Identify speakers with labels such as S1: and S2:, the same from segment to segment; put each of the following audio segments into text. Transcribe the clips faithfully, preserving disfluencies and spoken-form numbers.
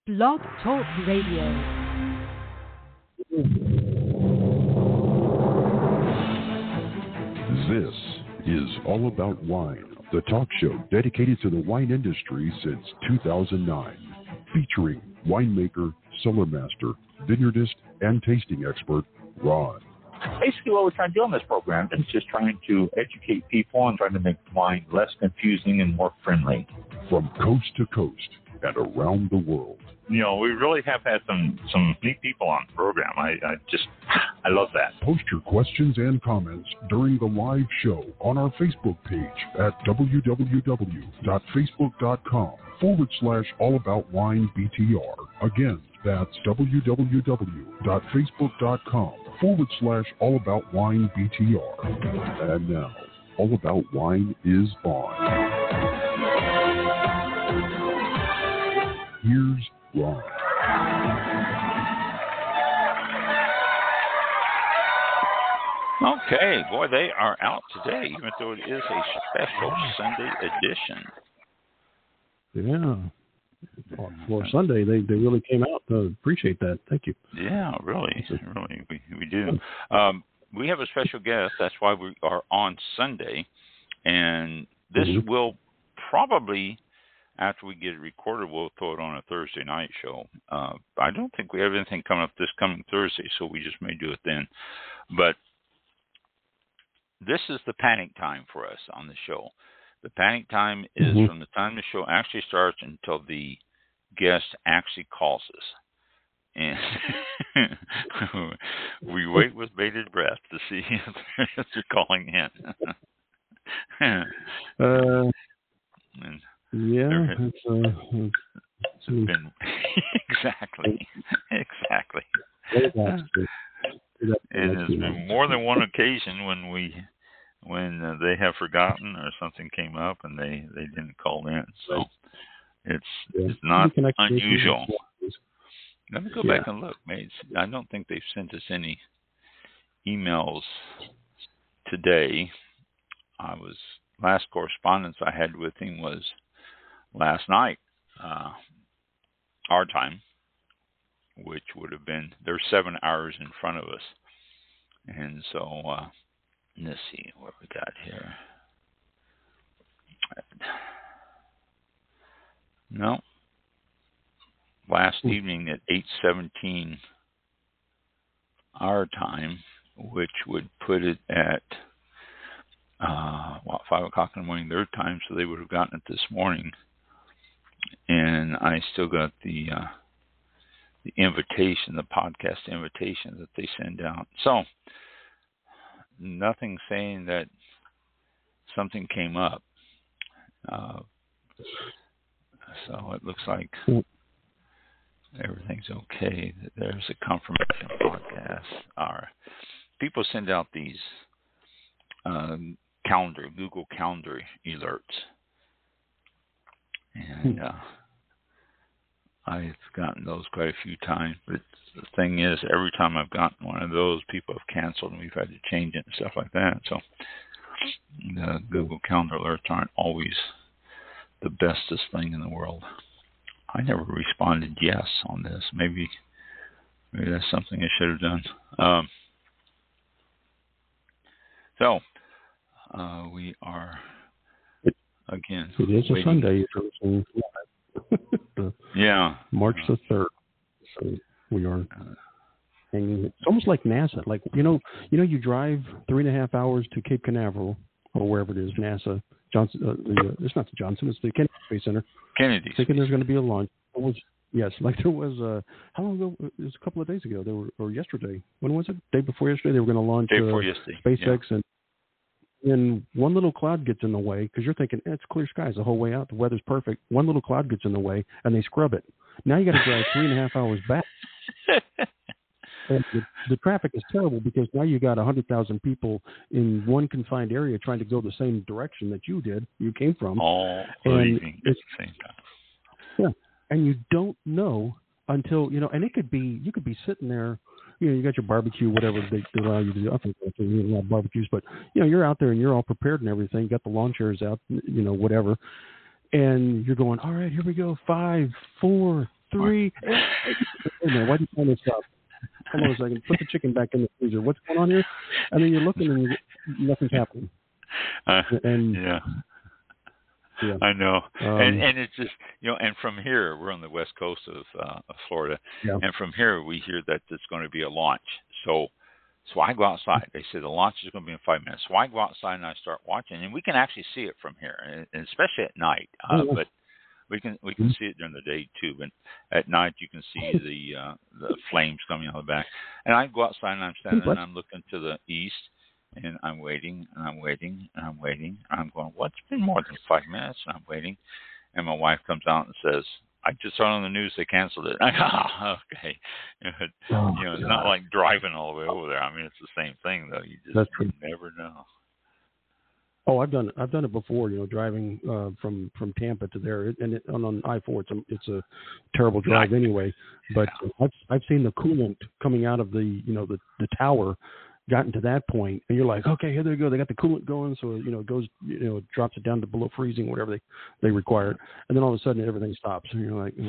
S1: Blog Talk Radio.
S2: This is All About Wine, the talk show dedicated to the wine industry since two thousand nine, featuring winemaker, cellar master, vineyardist, and tasting expert, Ron.
S3: Basically, what we're trying to do on this program is just trying to educate people and trying to make wine less confusing and more friendly.
S2: From coast to coast and around the world.
S3: You know, we really have had some, some neat people on the program. I, I just, I love that.
S2: Post your questions and comments during the live show on our Facebook page at www.facebook.com forward slash allaboutwinebtr. Again, that's www.facebook.com forward slash allaboutwinebtr. And now, All About Wine is on. Here's Ron.
S4: Okay, boy, they are out today, even though it is a special Sunday edition.
S5: Yeah. For Sunday, they, they really came out. Uh, appreciate that. Thank you.
S4: Yeah, really, really, we we do. Um, we have a special guest. That's why we are on Sunday, and this mm-hmm. will probably, after we get it recorded, we'll throw it on a Thursday night show. Uh, I don't think we have anything coming up this coming Thursday, so we just may do it then. But this is the panic time for us on the show. The panic time is mm-hmm. from the time the show actually starts until the guest actually calls us. And we wait with bated breath to see if they're, if they're calling in.
S5: uh,
S4: and
S5: yeah. It's, uh,
S4: it's, it's been exactly. Exactly. And there's been more than one occasion when we... when uh, they have forgotten or something came up and they, they didn't call in. So it's
S5: yeah.
S4: it's not unusual. Let me go yeah. back and look, mates. I don't think they've sent us any emails today. I was last correspondence I had with him was last night, uh, our time, which would have been, they're seven hours in front of us. And so, uh, let's see what we got here. No. Last evening at eight seventeen our time, which would put it at uh, what, five o'clock in the morning their time, so they would have gotten it this morning. And I still got the uh, the invitation, the podcast invitation that they send out. So nothing saying that something came up. Uh, so it looks like everything's okay. There's a confirmation podcast. Our people send out these um, calendar, Google Calendar alerts. And uh, I've gotten those quite a few times, but the thing is, every time I've gotten one of those, people have canceled and we've had to change it and stuff like that. So the Google Calendar alerts aren't always the bestest thing in the world. I never responded yes on this. Maybe maybe that's something I should have done. Um, so uh, we are, again,
S5: it is
S4: waiting.
S5: a Sunday.
S4: Yeah.
S5: March the third. So we are hanging. It's almost like NASA. Like, you know, you know, you drive three and a half hours to Cape Canaveral or wherever it is, NASA. Johnson. Uh, the, uh, it's not the Johnson. It's the Kennedy Space Center.
S4: Kennedy.
S5: Thinking there's going to be a launch. It was, yes, like there was. Uh, how long ago? It was a couple of days ago. They were, or yesterday. When was it? Day before yesterday. They were going to launch
S4: Day before
S5: uh,
S4: yesterday.
S5: SpaceX,
S4: yeah.
S5: and and one little cloud gets in the way because you're thinking eh, it's clear skies the whole way out. The weather's perfect. One little cloud gets in the way, and they scrub it. Now you got to drive three and a half hours back. And the, the traffic is terrible because now you got one hundred thousand people in one confined area trying to go the same direction that you did, you came from.
S4: All
S5: and
S4: leaving at the same time.
S5: Yeah, and you don't know until, you know, and it could be, you could be sitting there, you know, you got your barbecue, whatever they, they allow you to do. I think they don't have barbecues, but, you know, you're out there and you're all prepared and everything, you got the lawn chairs out, you know, whatever. And you're going, all right, here we go, five, four, three. Hey, hey, man, why do you find this up? Hold on a second. Put the chicken back in the freezer. What's going on here? And then you're looking and you, nothing's happening.
S4: Uh,
S5: and
S4: yeah.
S5: Yeah.
S4: I know,
S5: um,
S4: and and it's just you know, and from here we're on the west coast of, uh, of Florida,
S5: yeah.
S4: and from here we hear that there's going to be a launch. So, so I go outside. They say the launch is going to be in five minutes. So I go outside and I start watching, and we can actually see it from here, and especially at night. Uh,
S5: oh, yeah.
S4: But we can we can mm-hmm. see it during the day too. But at night you can see the uh, the flames coming out of the back. And I go outside and I'm standing and I'm looking to the east. And I'm waiting, and I'm waiting, and I'm waiting. And I'm going, what's been more than five minutes? And I'm waiting. And my wife comes out and says, I just saw on the news they canceled it. I go, oh, okay. You know,
S5: oh,
S4: you know it's
S5: God.
S4: not like driving all the way over there. I mean, it's the same thing, though. You just
S5: That's
S4: you never know.
S5: Oh, I've done it. I've done it before. You know, driving uh, from from Tampa to there, and it, on, on I four, it's a it's a terrible drive anyway. But
S4: yeah.
S5: I've I've seen the coolant coming out of the you know the the tower. Gotten to that point, and you're like, okay, here they go. They got the coolant going, so you know it goes, you know, it drops it down to below freezing, whatever they they require, and then all of a sudden everything stops, and you're like,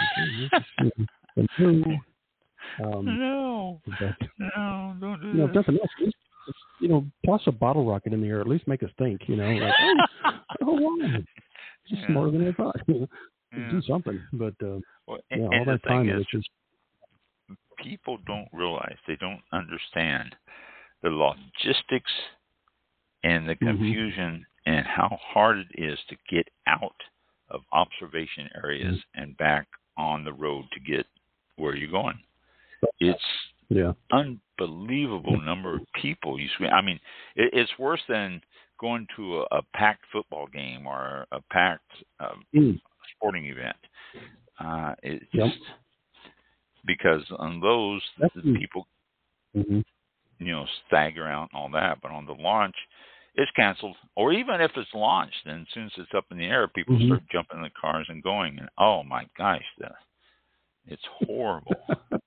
S4: no,
S5: um,
S4: no,
S5: but,
S4: no, don't do
S5: you know,
S4: that.
S5: if nothing else, just, just, you know, toss a bottle rocket in the air, at least make us think, you know, like, oh, oh wow, just
S4: yeah.
S5: smarter than I thought.
S4: Yeah.
S5: Do something, but uh,
S4: well,
S5: yeah,
S4: and,
S5: all
S4: and
S5: that
S4: the
S5: time,
S4: thing is,
S5: it's just
S4: people don't realize, they don't understand the logistics and the confusion mm-hmm. and how hard it is to get out of observation areas mm-hmm. and back on the road to get where you're going. It's
S5: yeah.
S4: unbelievable number of people you swim. I mean, it, it's worse than going to a, a packed football game or a packed um, mm. sporting event. Uh, it's
S5: yep.
S4: just because on those
S5: That's
S4: the people, mm-hmm. you know, stagger out and all that. But on the launch, it's canceled. Or even if it's launched, then as soon as it's up in the air, people mm-hmm. start jumping in the cars and going. And oh my gosh, the, it's horrible.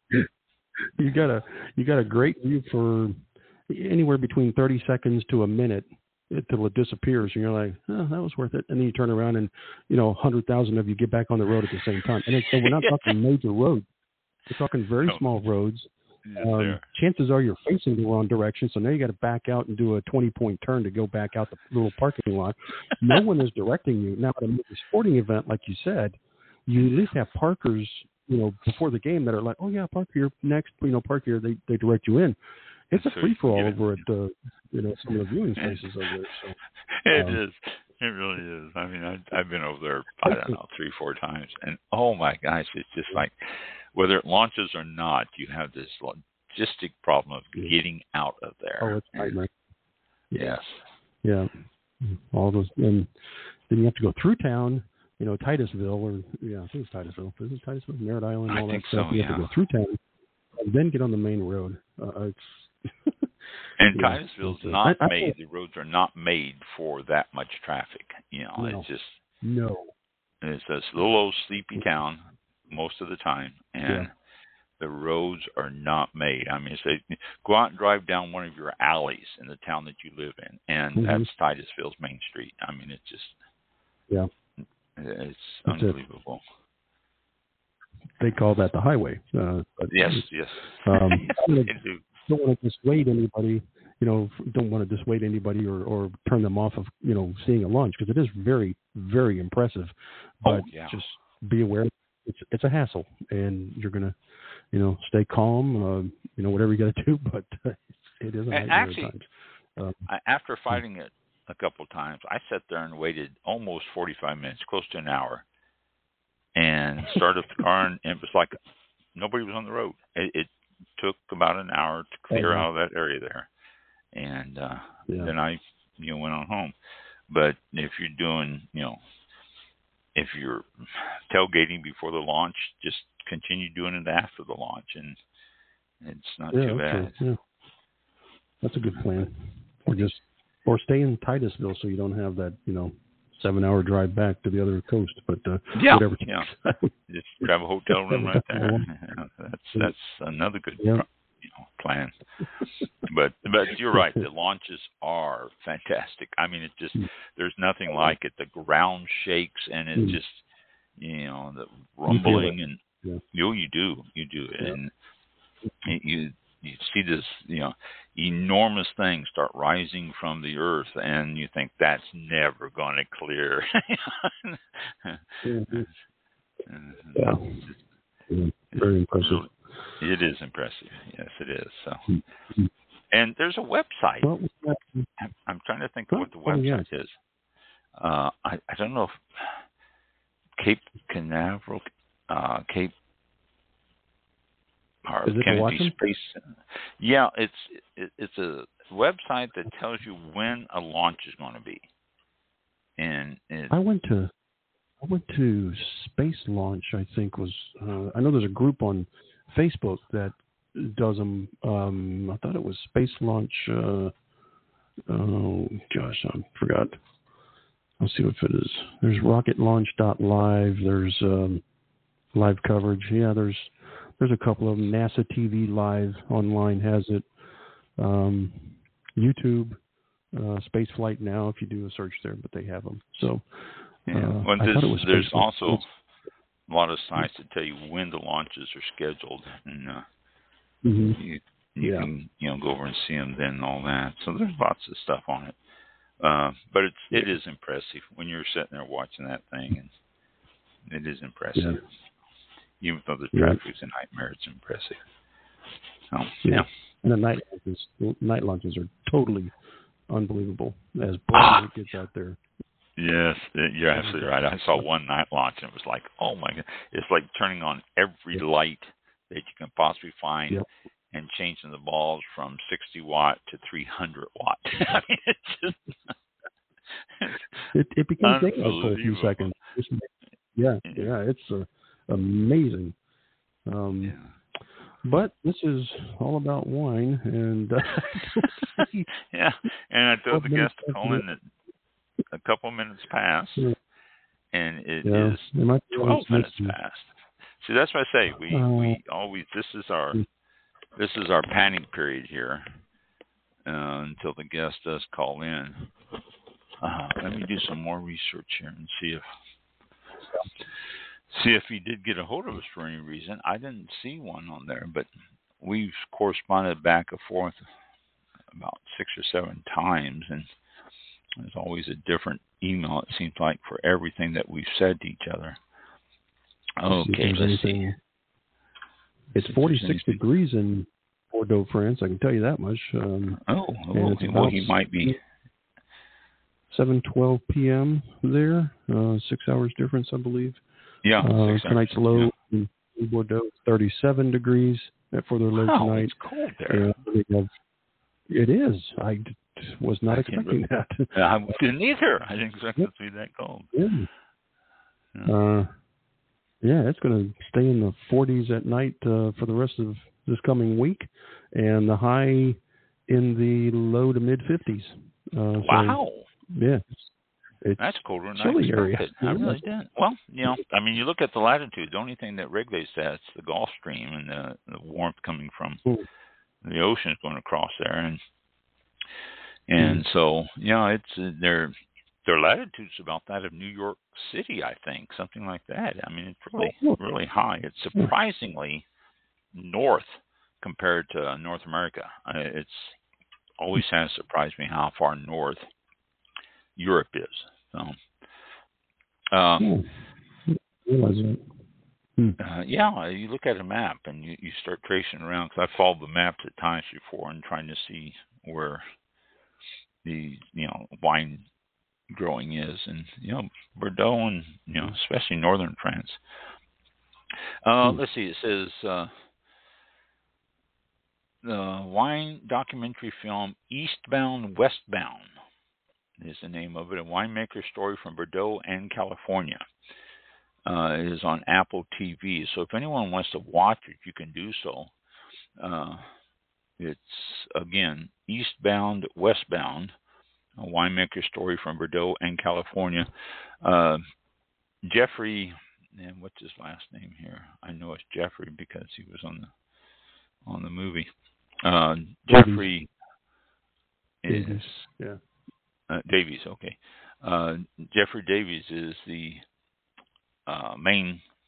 S5: you got a you got a great view for anywhere between thirty seconds to a minute until it disappears, and you're like, oh, that was worth it. And then you turn around and you know, a hundred thousand of you get back on the road at the same time. And so we're not talking major roads. We're talking very no. small roads. Um, chances are you're facing the wrong direction, so now you got to back out and do a twenty-point turn to go back out the little parking lot. No one is directing you. Now, at a sporting event, like you said, you at least have parkers, you know, before the game that are like, oh yeah, park here next, you know, park here. They they direct you in. It's a free for all over at uh, you know, some of the viewing spaces over there. So,
S4: it
S5: um,
S4: is. It really is. I mean, I, I've been over there, I don't know, three, four times, and oh my gosh, it's just like, whether it launches or not, you have this logistic problem of getting out of there.
S5: Oh, it's nightmare.
S4: Yes.
S5: Yeah. All those, and then you have to go through town, you know, Titusville, or yeah, I think it's Titusville. Is it Titusville, Merritt Island, all
S4: I
S5: that
S4: think
S5: stuff.
S4: So,
S5: you
S4: yeah.
S5: have to go through town, and then get on the main road. Uh, it's
S4: and
S5: yeah,
S4: Titusville's
S5: it's,
S4: not
S5: I, I,
S4: made. The roads are not made for that much traffic. You know,
S5: no,
S4: it's just
S5: no.
S4: It's this little old sleepy town most of the time, and
S5: yeah.
S4: the roads are not made. I mean, say go out and drive down one of your alleys in the town that you live in, and mm-hmm. that's Titusville's main street. I mean, it's just
S5: yeah,
S4: it's
S5: that's
S4: unbelievable.
S5: It. They call that the highway. Uh, but,
S4: yes, yes.
S5: Um, I don't want to dissuade anybody. You know, don't want to dissuade anybody or, or turn them off of, you know, seeing a launch, because it is very, very impressive. But
S4: oh, yeah.
S5: just be aware it's it's a hassle, and you're gonna, you know, stay calm. Uh, you know, whatever you got to do, but uh, it is a nightmare
S4: actually,
S5: at times. Um,
S4: I, after fighting it a couple of times, I sat there and waited almost forty-five minutes, close to an hour, and started the car, and it was like nobody was on the road. It, it took about an hour to clear
S5: oh,
S4: out of that area there. And uh,
S5: yeah.
S4: then I, you know, went on home. But if you're doing, you know, if you're tailgating before the launch, just continue doing it after the launch, and it's not
S5: yeah,
S4: too bad.
S5: Okay. Yeah. That's a good plan. Or just, or stay in Titusville so you don't have that, you know, seven-hour drive back to the other coast. But uh,
S4: yeah,
S5: whatever.
S4: yeah, just grab a hotel room right there. That's that's another good.
S5: Yeah.
S4: You know, plan. But but you're right. The launches are fantastic. I mean, it just there's nothing like it. The ground shakes, and it just, you know, the rumbling, and
S5: Yeah.
S4: You you do you do,
S5: Yeah.
S4: and you you see this you know enormous thing start rising from the earth, and you think that's never going to clear.
S5: Mm-hmm.
S4: Yeah.
S5: Yeah. Very impressive.
S4: It is impressive. Yes, it is. So,
S5: Mm-hmm.
S4: and there's a website.
S5: Well,
S4: I'm, I'm trying to think of what the
S5: oh,
S4: website
S5: yeah.
S4: is. Uh, I I don't know if Cape Canaveral, uh, Cape.
S5: Is it
S4: Kennedy Space. Yeah, it's it, it's a website that tells you when a launch is going to be. And it,
S5: I went to I went to Space Launch. I think was uh, I know there's a group on Facebook that does them. Um, I thought it was Space Launch. Uh, oh gosh, I forgot. I'll see what it is. There's rocket launch dot live. There's um, live coverage. Yeah, there's. There's a couple of them. NASA T V Live online has it. Um, YouTube, uh, Spaceflight Now, if you do a search there, but they have them. So,
S4: yeah.
S5: uh,
S4: well,
S5: I
S4: this,
S5: thought it was
S4: there's
S5: Spaceflight.
S4: also a lot of sites that tell you when the launches are scheduled, and uh,
S5: mm-hmm.
S4: you, you
S5: yeah.
S4: can you know go over and see them then and all that. So there's lots of stuff on it. Uh, but it's
S5: yeah.
S4: it is impressive when you're sitting there watching that thing, and it is impressive.
S5: Yeah.
S4: Even though the
S5: Yeah.
S4: traffic's a nightmare, it's impressive. So,
S5: yeah.
S4: yeah.
S5: And the night launches, night launches are totally unbelievable as bright as it gets out there.
S4: Yes, you're absolutely right. I saw one night launch and it was like, oh my God. It's like turning on every
S5: yep.
S4: light that you can possibly find
S5: yep.
S4: and changing the balls from sixty watt to three hundred watt. I mean, it's just...
S5: it, it becomes daylight for a few seconds. Yeah, yeah, it's uh, amazing. Um,
S4: yeah.
S5: But this is all about wine, and uh,
S4: yeah, and I told the guest to call in that a couple minutes past,
S5: yeah.
S4: and it
S5: yeah.
S4: is twelve minutes past. See, that's what I say. We uh, we always this is our this is our panic period here uh, until the guest does call in. Uh, let me do some more research here and see if see if he did get a hold of us for any reason. I didn't see one on there, but we've corresponded back and forth about six or seven times, and there's always a different email, it seems like, for everything that we've said to each other. Okay, let's
S5: anything. see. It's forty-six degrees in Bordeaux, France. I can tell you that much. Um,
S4: oh, oh okay. Well, he might be.
S5: seven twelve p.m. there. Uh, six hours difference, I believe.
S4: Yeah.
S5: Uh, tonight's
S4: hours,
S5: low
S4: yeah.
S5: in Bordeaux, thirty-seven degrees for their low
S4: wow,
S5: tonight.
S4: It's cold there.
S5: And it is. I was not
S4: I
S5: expecting that.
S4: I didn't either. I didn't expect yep. it to be that cold.
S5: Yeah. Yeah. Uh, yeah, it's going to stay in the forties at night uh, for the rest of this coming week, and the high in the low to mid fifties. Uh,
S4: wow.
S5: So, yeah. It's
S4: That's colder than
S5: chilly
S4: I expected.
S5: area.
S4: I really didn't. Well, you know, I mean, you look at the latitude. The only thing that regulates that is the Gulf Stream and the, the warmth coming from mm. the ocean is going across there, and and mm. so yeah, it's uh, their their latitude's about that of New York City, I think, something like that. I mean, it's really really high. It's surprisingly north compared to North America. It's always has surprised me how far north Europe is. So, uh,
S5: hmm.
S4: uh, yeah, you look at a map and you, you start tracing around. Because I followed the maps at times before and trying to see where the you know wine growing is, and you know Bordeaux and you know especially northern France. Uh, hmm. Let's see. It says uh, the wine documentary film Eastbound Westbound is the name of it, a winemaker story from Bordeaux and California. Uh, it is on Apple T V. So if anyone wants to watch it, you can do so. Uh, it's, again, Eastbound, Westbound, a winemaker story from Bordeaux and California. Uh, Jeffrey, and what's his last name here? I know it's Jeffrey because he was on the on the movie. Uh, Jeffrey
S5: Davies.
S4: is...
S5: Yeah.
S4: Uh, Davies, okay. Uh, Jeffrey Davies is the uh, main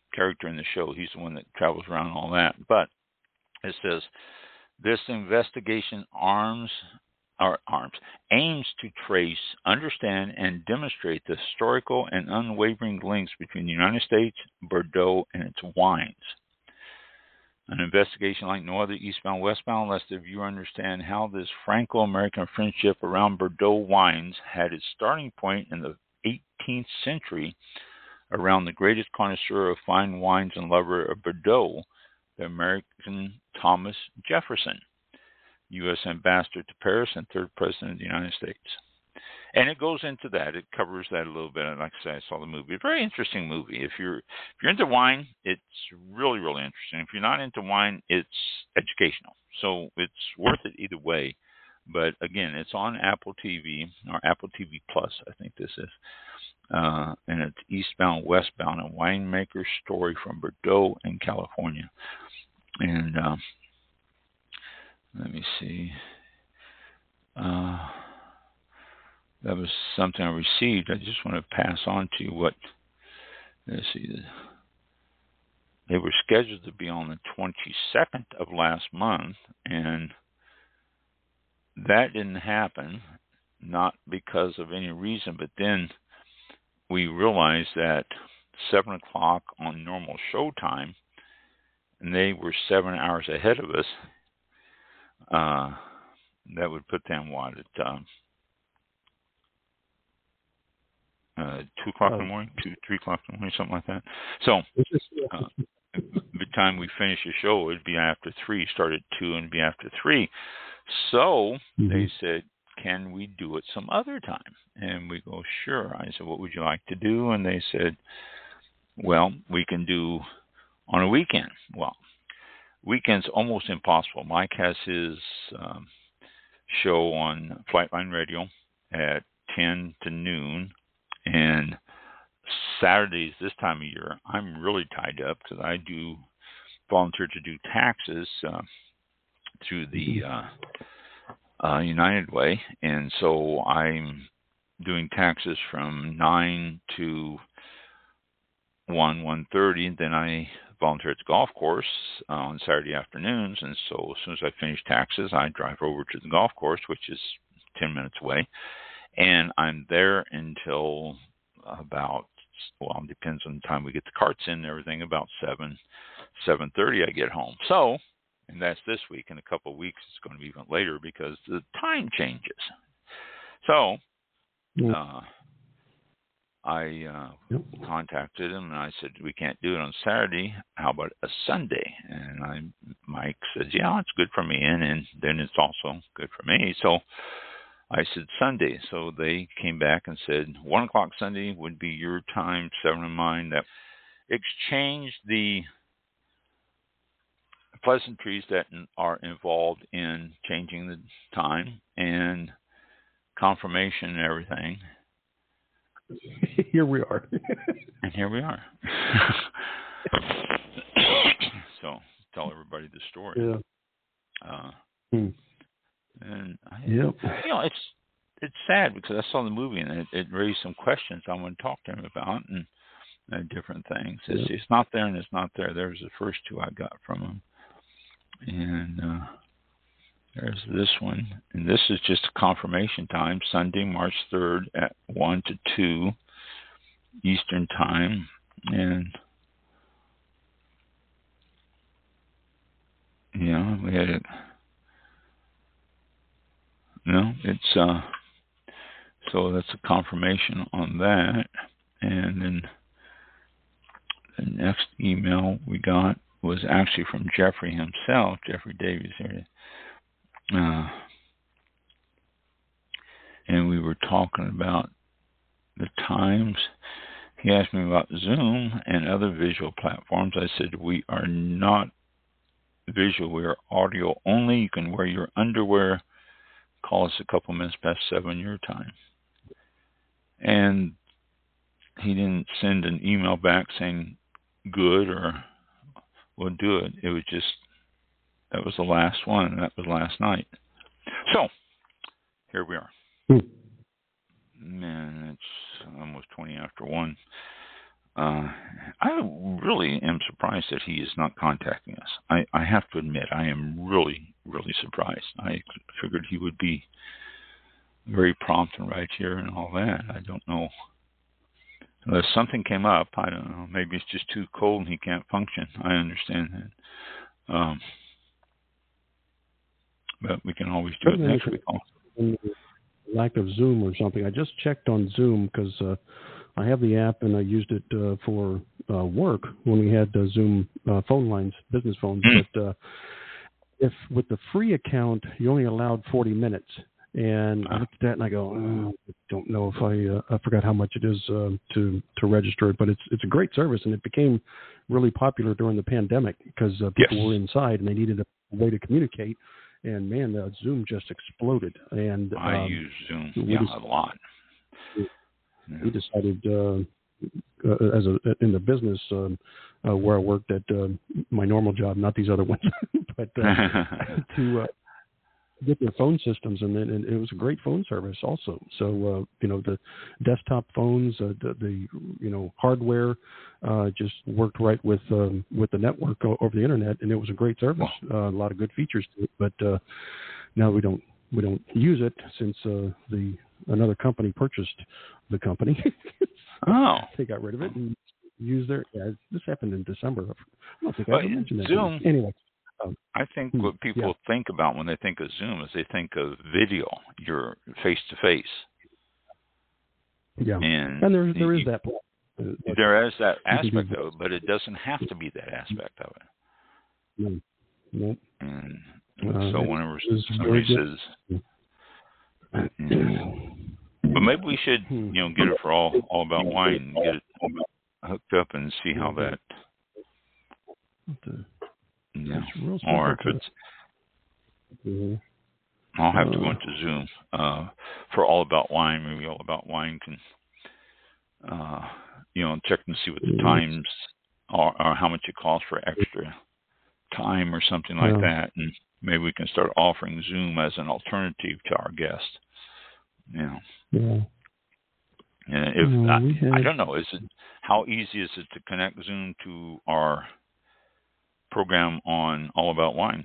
S4: character in the show. He's the one that travels around and all that. But it says, this investigation arms, or arms aims to trace, understand, and demonstrate the historical and unwavering links between the United States, Bordeaux, and its wines. An investigation like no other, eastbound, westbound, lets the viewer understand how this Franco-American friendship around Bordeaux wines had its starting point in the eighteenth century around the greatest connoisseur of fine wines and lover of Bordeaux, the American Thomas Jefferson, U S ambassador to Paris and third president of the United States. And it goes into that. It covers that a little bit. And like I said, I saw the movie. A very interesting movie. If you're if you're into wine, it's really, really interesting. If you're not into wine, it's educational. So it's worth it either way. But again, it's on Apple T V, or Apple T V Plus, I think this is. Uh, and it's Eastbound, Westbound, a winemaker's story from Bordeaux in California. And uh, let me see. Uh, that was something I received. I just want to pass on to you what, let's see. They were scheduled to be on the twenty-second of last month, and that didn't happen, not because of any reason, but then we realized that seven o'clock on normal show time, and they were seven hours ahead of us. Uh, that would put them, what, at um, uh, two o'clock in the morning, two, three o'clock in the morning, something like that. So uh, by the time we finish the show, it would be after three. Start at two and be after three. So mm-hmm. they said, can we do it some other time? And we go, sure. I said, what would you like to do? And they said, well, we can do on a weekend. Well, weekend's almost impossible. Mike has his um, show on Flightline Radio at ten to noon. And Saturdays this time of year, I'm really tied up because I do volunteer to do taxes uh, through the uh, uh, United Way. And so I'm doing taxes from nine to one, one thirty. Then I volunteer at the golf course uh, on Saturday afternoons. And so as soon as I finish taxes, I drive over to the golf course, which is ten minutes away. And I'm there until about, well, it depends on the time we get the carts in and everything, about seven, seven thirty I get home. So, and that's this week. In a couple of weeks, it's going to be even later because the time changes. So, uh, I uh, yep. contacted him and I said, we can't do it on Saturday. How about a Sunday? And I, Mike said, yeah, it's good for me. And, and then it's also good for me. So I said Sunday. So they came back and said one o'clock Sunday would be your time, seven of mine. That exchanged the pleasantries that are involved in changing the time and confirmation and everything.
S5: Here we are.
S4: And here we are. So tell everybody the story.
S5: Yeah.
S4: Uh,
S5: hmm.
S4: And I,
S5: yep.
S4: you know, it's it's sad because I saw the movie and it, it raised some questions I want to talk to him about and uh, different things. It's, yep. it's not there and it's not there. There's the first two I got from him, and uh, there's this one, and this is just a confirmation time, Sunday, March third at one to two Eastern time, and you know we had it. No, it's uh, so that's a confirmation on that. And then the next email we got was actually from Jeffrey himself, Jeffrey Davies here. Uh, and we were talking about the times. He asked me about Zoom and other visual platforms. I said, we are not visual, we are audio only. You can wear your underwear. Call us a couple minutes past seven your time. And he didn't send an email back saying good or we'll do it. It was just, that was the last one, and that was last night. So, here we are. Hmm. Man, it's almost twenty after one. uh, I really am surprised that he is not contacting us. I, I have to admit, I am really, really surprised. I figured he would be very prompt and right here and all that. I don't know. Unless something came up, I don't know. Maybe it's just too cold and he can't function. I understand that. Um, but we can always do it next week.
S5: Lack of Zoom or something. I just checked on Zoom because uh, I have the app and I used it uh, for uh, work when we had uh, Zoom uh, phone lines, business phones. Mm. But uh, if with the free account, you only allowed forty minutes. And I looked at that and I go, oh, I don't know if I uh, I forgot how much it is uh, to to register it, but it's it's a great service and it became really popular during the pandemic because uh, people yes. were inside and they needed a way to communicate. And man, uh, Zoom just exploded. And
S4: I
S5: um,
S4: use Zoom yeah, just, a lot.
S5: We yeah. decided uh, uh, as a in the business um, uh, where I worked at uh, my normal job, not these other ones, but uh, to uh, get their phone systems, and, and it was a great phone service also. So, uh, you know, the desktop phones, uh, the, the, you know, hardware uh, just worked right with um, with the network over the internet, and it was a great service. Uh, a lot of good features to it, but uh, now we don't we don't use it since uh, the another company purchased the company.
S4: Oh,
S5: they got rid of it and used their. Yeah, this happened in December. I don't think
S4: well,
S5: I ever mentioned that.
S4: Zoom.
S5: Anyway.
S4: Um, I think what people yeah. think about when they think of Zoom is they think of video, you're face to face.
S5: Yeah,
S4: and,
S5: and there there is
S4: you,
S5: that.
S4: Uh, there is that aspect of it, but it doesn't have to be that aspect of it.
S5: No, no.
S4: And
S5: uh,
S4: so whenever somebody says, yeah. but maybe we should, you know, get it for all all about wine, and get it hooked up and see how that. Yeah, or if it's, mm-hmm. I'll have to go into Zoom uh, for All About Wine. Maybe All About Wine can, uh, you know, check and see what the times are, or how much it costs for extra time or something like yeah. that, and maybe we can start offering Zoom as an alternative to our guests. You know.
S5: Yeah.
S4: And if mm, I, had... I don't know, is it how easy is it to connect Zoom to our program on All About Wine?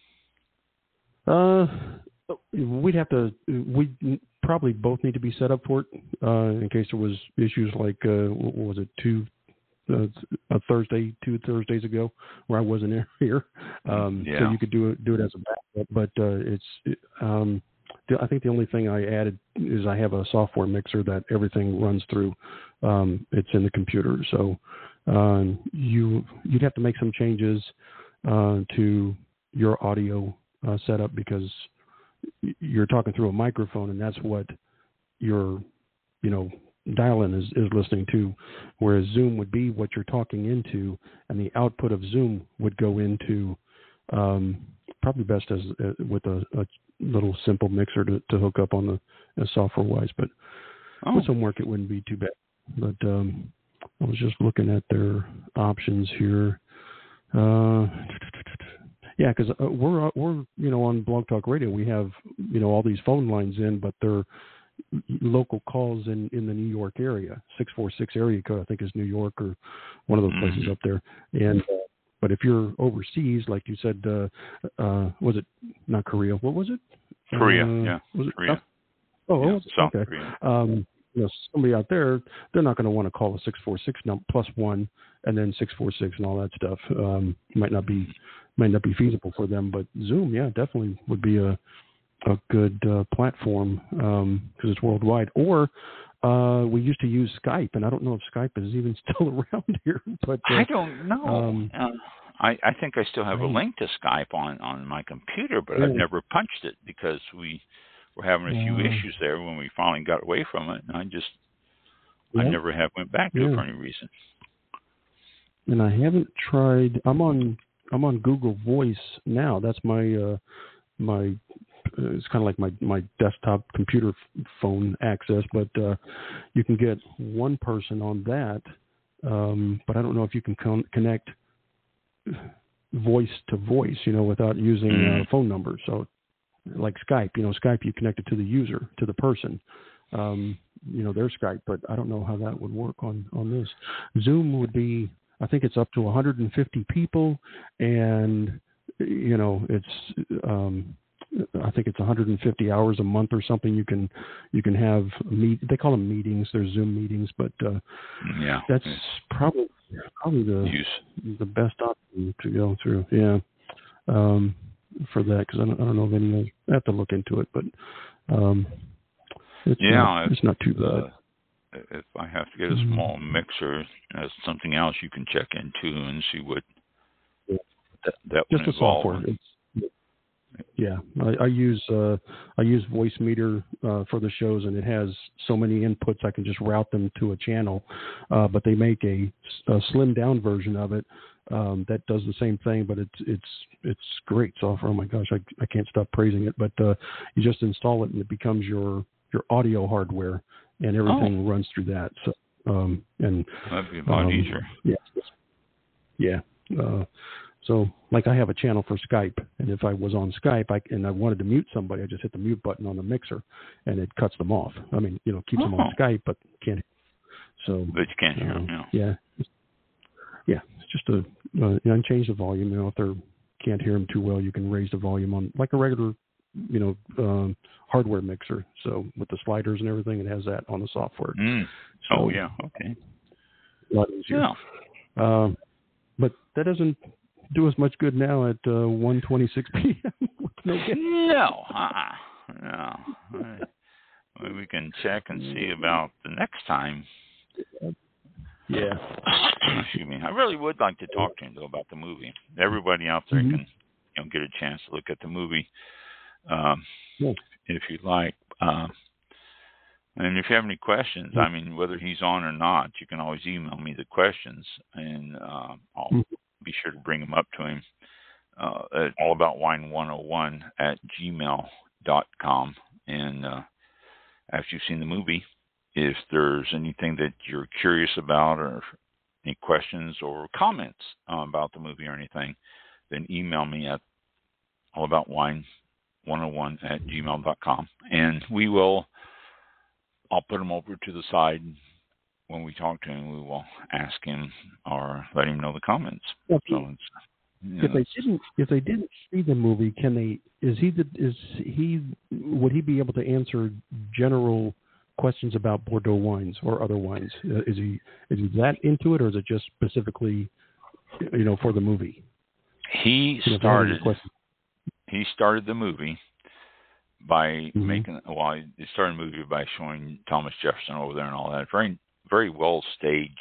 S5: Uh, we'd have to. We probably both need to be set up for it uh, in case there was issues like uh, what was it two uh, a Thursday two Thursdays ago where I wasn't here. Um,
S4: yeah.
S5: So you could do it do it as a backup, but uh, it's. Um, I think the only thing I added is I have a software mixer that everything runs through. Um, it's in the computer, so. Uh, you you'd have to make some changes uh, to your audio uh, setup because you're talking through a microphone, and that's what your you know dial-in is, is listening to. Whereas Zoom would be what you're talking into, and the output of Zoom would go into um, probably best as uh, with a, a little simple mixer to, to hook up on the uh, software-wise. But oh. with some work, it wouldn't be too bad. But um, I was just looking at their options here. Uh, yeah, because uh, we're we're you know on Blog Talk Radio, we have you know all these phone lines in, but they're local calls in, in the New York area. six four six area code, I think, is New York or one of those places mm-hmm. up there. And uh, but if you're overseas, like you said, uh, uh, was it not Korea? What was it?
S4: Korea,
S5: uh,
S4: yeah,
S5: was it
S4: Korea.
S5: Oh,
S4: yeah,
S5: oh
S4: South
S5: okay.
S4: Korea.
S5: Um, you know, somebody out there, they're not going to want to call a six four six num- plus one and then six four six and all that stuff. Um, might not be might not be feasible for them, but Zoom, yeah, definitely would be a a good uh, platform because um, it's worldwide. Or uh, we used to use Skype, and I don't know if Skype is even still around here. But uh,
S4: I don't know.
S5: Um,
S4: uh, I, I think I still have a link to Skype on, on my computer, but yeah. I've never punched it because we were having a few
S5: yeah.
S4: issues there when we finally got away from it, and I just
S5: yeah.
S4: I never have went back to
S5: yeah.
S4: it for any reason.
S5: And I haven't tried. I'm on I'm on Google Voice now. That's my uh, my. Uh, it's kind of like my, my desktop computer f- phone access, but uh, you can get one person on that. Um, but I don't know if you can con- connect voice to voice, you know, without using
S4: mm.
S5: uh, phone numbers. So like Skype, you know, Skype, you connect it to the user, to the person. Um, you know, their Skype, but I don't know how that would work on, on this. Zoom would be, I think it's up to one hundred fifty people, and, you know, it's, um, I think it's one hundred fifty hours a month or something. You can, you can have meet. They call them meetings. They're Zoom meetings, but uh, yeah, that's probably probably the Use. the best option to go through. Yeah, um, for that, because I don't, I don't know of any. I have to look into it, but um, it's
S4: yeah,
S5: not, it's not too
S4: the,
S5: bad.
S4: If I have to get a small mixer, that's something else you can check into and see what
S5: yeah.
S4: that, that
S5: just
S4: would
S5: the software. It's, Yeah, I, I use uh, I use Voicemeeter uh, for the shows, and it has so many inputs I can just route them to a channel. Uh, but they make a, a slimmed down version of it um, that does the same thing, but it's it's it's great software. Oh my gosh, I, I can't stop praising it. But uh, you just install it, and it becomes your your audio hardware, and everything oh. runs through that. So um, and
S4: that'd be a lot
S5: um,
S4: easier.
S5: Yeah, yeah. Uh, So, like, I have a channel for Skype, and if I was on Skype I, and I wanted to mute somebody, I just hit the mute button on the mixer, and it cuts them off. I mean, you know, keeps oh. them on Skype, but can't. So,
S4: but you can't hear
S5: uh,
S4: them. Yeah,
S5: yeah, yeah. It's just a uh, you know, change the volume. You know, if they can't hear them too well, you can raise the volume on like a regular, you know, um, hardware mixer. So with the sliders and everything, it has that on the software.
S4: Mm.
S5: So,
S4: oh yeah, okay.
S5: A lot easier.
S4: Yeah.
S5: Um, but that doesn't do us much good now at uh, one twenty-six p.m. no,
S4: no, uh-uh. no. Well, we can check and see about the next time.
S5: Yeah.
S4: Excuse me. I really would like to talk to him though about the movie. Everybody out there mm-hmm. can, you know, get a chance to look at the movie, um, yeah. if you'd like. Uh, and if you have any questions, mm-hmm. I mean, whether he's on or not, you can always email me the questions, and uh, I'll. Mm-hmm. be sure to bring them up to him uh, at allaboutwine one oh one at gmail dot com. And uh, after you've seen the movie, if there's anything that you're curious about or any questions or comments uh, about the movie or anything, then email me at allaboutwine one oh one at gmail dot com. And we will, I'll put them over to the side. When we talk to him, we will ask him or let him know the comments.
S5: Well,
S4: so it's, you know,
S5: if they didn't, if they didn't see the movie, can they? Is he the? Is he? Would he be able to answer general questions about Bordeaux wines or other wines? Uh, is he? Is he that into it, or is it just specifically, you know, for the movie?
S4: He you know, started. He started the movie by mm-hmm. making. Well, he started the movie by showing Thomas Jefferson over there and all that. Very. Very well staged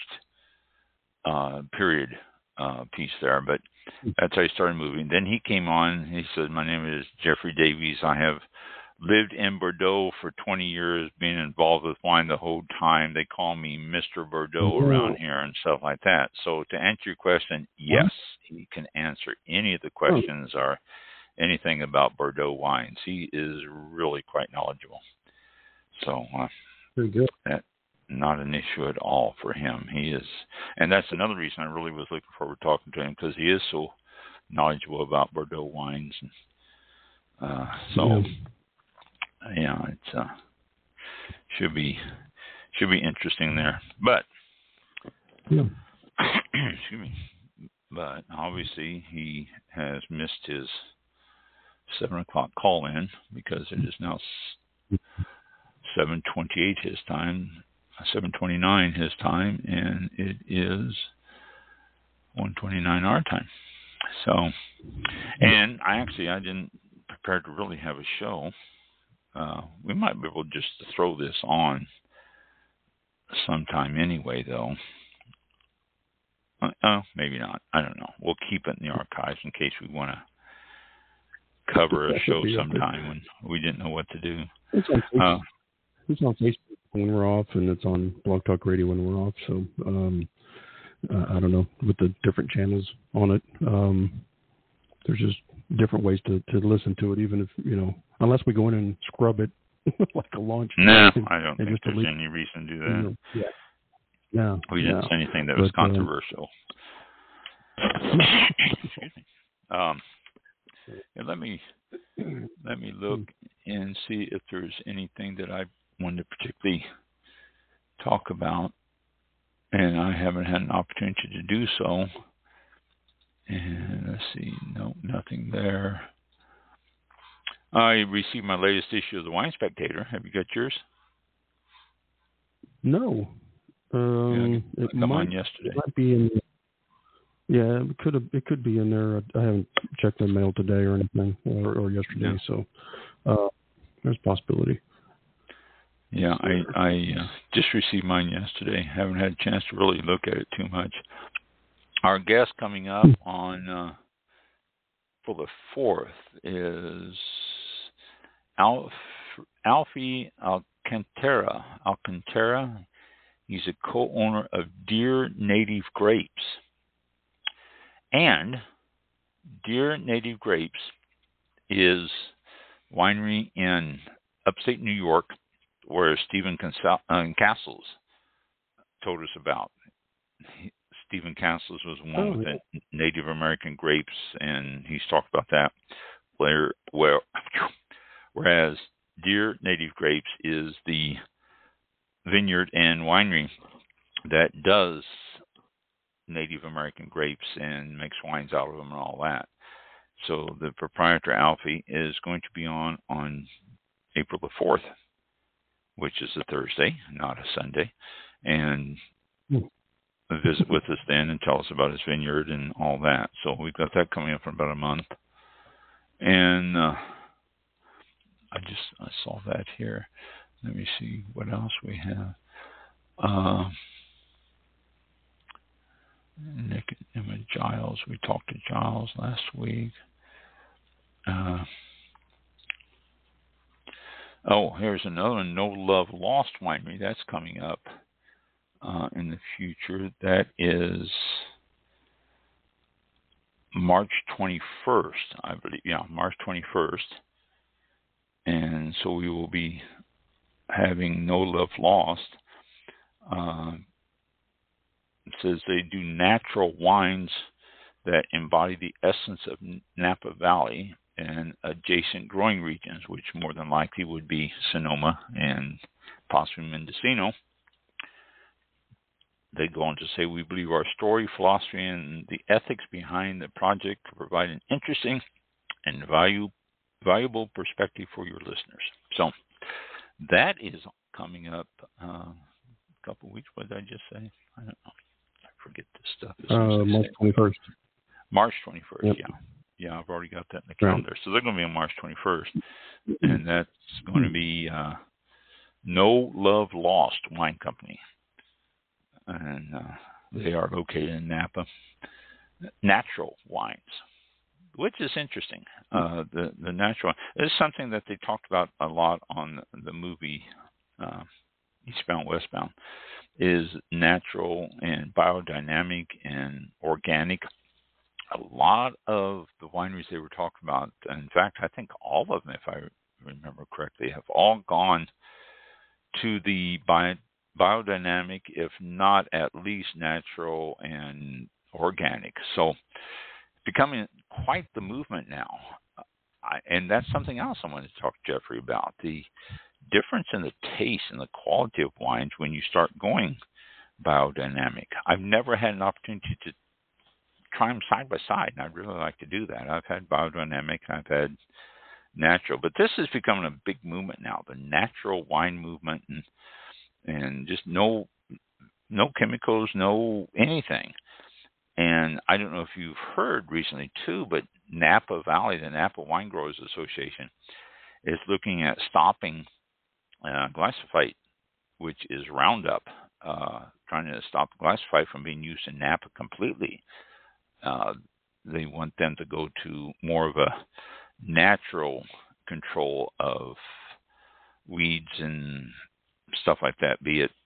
S4: uh, period uh, piece there, but that's how he started moving. Then he came on. He said, "My name is Jeffrey Davies. I have lived in Bordeaux for twenty years, being involved with wine the whole time. They call me Mister Bordeaux mm-hmm. around here and stuff like that." So to answer your question, yes, he can answer any of the questions oh. or anything about Bordeaux wines. He is really quite knowledgeable. So uh,
S5: very good.
S4: That. Not an issue at all for him. He is, and that's another reason I really was looking forward to talking to him, because he is so knowledgeable about Bordeaux wines. And, uh, so, yeah. yeah, it's uh, should be should be interesting there. But
S5: yeah.
S4: excuse me. But obviously he has missed his seven o'clock call in because it is now seven twenty-eight his time. seven twenty-nine his time, and it is one twenty-nine our time. So, and I actually, I didn't prepare to really have a show. Uh, we might be able just to throw this on sometime anyway, though. Uh, oh, maybe not. I don't know. We'll keep it in the archives in case we want to cover a show sometime when we didn't know what to do.
S5: It's on Facebook, uh, it's on Facebook when we're off, and it's on Blog Talk Radio when we're off. So um, uh, I don't know, with the different channels on it, um, there's just different ways to, to listen to it, even if, you know, unless we go in and scrub it like a launch.
S4: No,
S5: and,
S4: I don't think there's any reason to do that.
S5: You know, yeah. No,
S4: we didn't
S5: no.
S4: say anything that was but, controversial. Uh, Excuse me. Um, and let me let me look and see if there's anything that I wanted to particularly talk about, and I haven't had an opportunity to do so. And let's see, no, nothing there. I received my latest issue of the Wine Spectator. Have you got yours?
S5: No. Um,
S4: yeah,
S5: it
S4: come
S5: might,
S4: on yesterday.
S5: It might be in. Yeah, it could have. It could be in there. I haven't checked the mail today or anything, or, or yesterday. Yeah. So uh, there's a possibility.
S4: Yeah, I I uh, just received mine yesterday. Haven't had a chance to really look at it too much. Our guest coming up on uh, for the fourth is Alf, Alfie Alcantara. Alcantara. He's a co-owner of Deer Native Grapes. And Deer Native Grapes is winery in upstate New York where Stephen Castles told us about. He, Stephen Castles was one
S5: oh,
S4: with
S5: yeah.
S4: the Native American grapes, and he's talked about that. Where, where, whereas Deer Native Grapes is the vineyard and winery that does Native American grapes and makes wines out of them and all that. So the proprietor, Alfie, is going to be on on April the fourth, which is a Thursday, not a Sunday, and
S5: mm.
S4: visit with us then and tell us about his vineyard and all that. So we've got that coming up in about a month. And uh, I just I saw that here. Let me see what else we have. Uh, Nick and Emma Giles. We talked to Giles last week. Uh, oh, here's another one, No Love Lost Winery. That's coming up uh, in the future. That is March twenty-first, I believe. Yeah, March twenty-first. And so we will be having No Love Lost. Uh, it says they do natural wines that embody the essence of Napa Valley and adjacent growing regions, which more than likely would be Sonoma and possibly Mendocino. They go on to say, we believe our story, philosophy, and the ethics behind the project to provide an interesting and value, valuable perspective for your listeners. So that is coming up uh, a couple of weeks. What did I just say? I don't know. I forget this stuff.
S5: Uh, March twenty-first.
S4: March twenty-first,
S5: yep.
S4: yeah. Yeah, I've already got that in the calendar. Right. So they're going to be on March twenty-first. And that's going to be uh, No Love Lost Wine Company. And uh, they are located in Napa. Natural wines, which is interesting. Uh, the, the natural, this is something that they talked about a lot on the movie uh, Eastbound, Westbound, is natural and biodynamic and organic. A lot of the wineries they were talking about, in fact, I think all of them, if I remember correctly, have all gone to the bio, biodynamic, if not at least natural and organic. So becoming quite the movement now. I, and that's something else I wanted to talk to Jeffrey about. The difference in the taste and the quality of wines when you start going biodynamic. I've never had an opportunity to try them side by side, and I'd really like to do that. I've had biodynamic, I've had natural, but this is becoming a big movement now, the natural wine movement, and and just no no chemicals, no anything. And I don't know if you've heard recently too, but Napa Valley, the Napa Wine Growers Association, is looking at stopping uh, glyphosate, which is Roundup, uh, trying to stop glyphosate from being used in Napa completely. Uh, they want them to go to more of a natural control of weeds and stuff like that, be it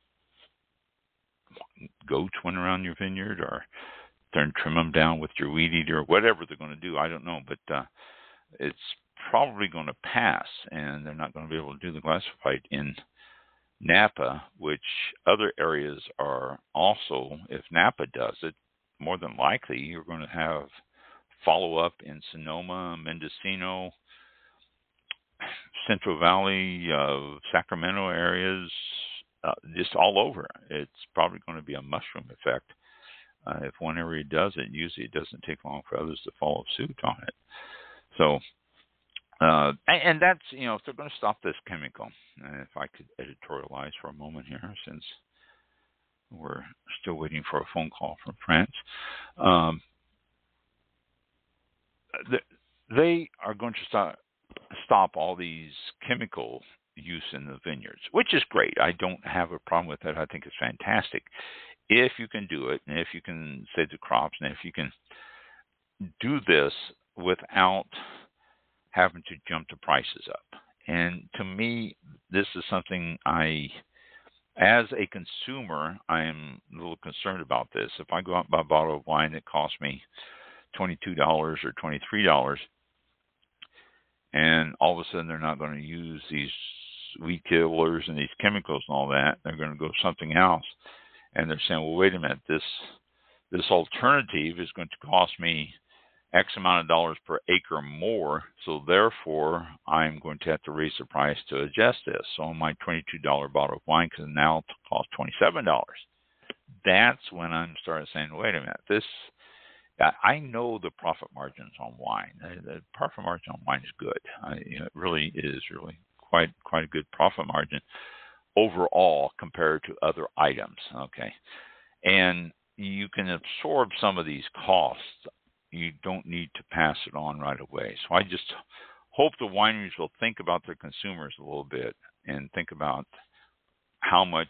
S4: goats went around your vineyard or turn trim them down with your weed eater or whatever they're going to do. I don't know, but uh, it's probably going to pass, and they're not going to be able to do the glyphosate in Napa, which other areas are also, if Napa does it, more than likely you're going to have follow-up in Sonoma, Mendocino, Central Valley, uh, Sacramento areas, uh, just all over. It's probably going to be a mushroom effect. Uh, if one area does it, usually it doesn't take long for others to follow suit on it. So, uh, and, and that's, you know, if they're going to stop this chemical, and if I could editorialize for a moment here, since we're still waiting for a phone call from France, um, they are going to stop, stop all these chemical use in the vineyards, which is great. I don't have a problem with that. I think it's fantastic. If you can do it, and if you can save the crops, and if you can do this without having to jump the prices up. And to me, this is something I, as a consumer, I am a little concerned about this. If I go out and buy a bottle of wine that costs me twenty-two dollars or twenty-three dollars, and all of a sudden they're not going to use these weed killers and these chemicals and all that, they're going to go something else. And they're saying, well, wait a minute, this this alternative is going to cost me X amount of dollars per acre more, so therefore I'm going to have to raise the price to adjust this. So my twenty-two dollars bottle of wine can now cost twenty-seven dollars. That's when I'm starting saying, wait a minute, this, I know the profit margins on wine. The profit margin on wine is good. I, you know, it really is really quite quite a good profit margin overall compared to other items. Okay, and you can absorb some of these costs. You don't need to pass it on right away. So I just hope the wineries will think about their consumers a little bit and think about how much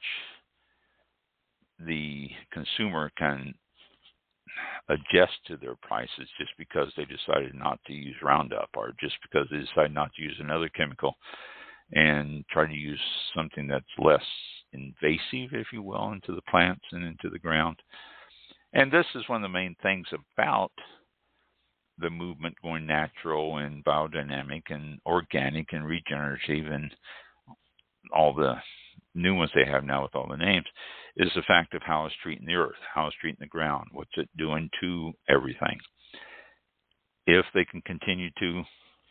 S4: the consumer can adjust to their prices just because they decided not to use Roundup, or just because they decided not to use another chemical and try to use something that's less invasive, if you will, into the plants and into the ground. And this is one of the main things about the movement going natural and biodynamic and organic and regenerative and all the new ones they have now with all the names, is the fact of how it's treating the earth, how it's treating the ground, what's it doing to everything. If they can continue to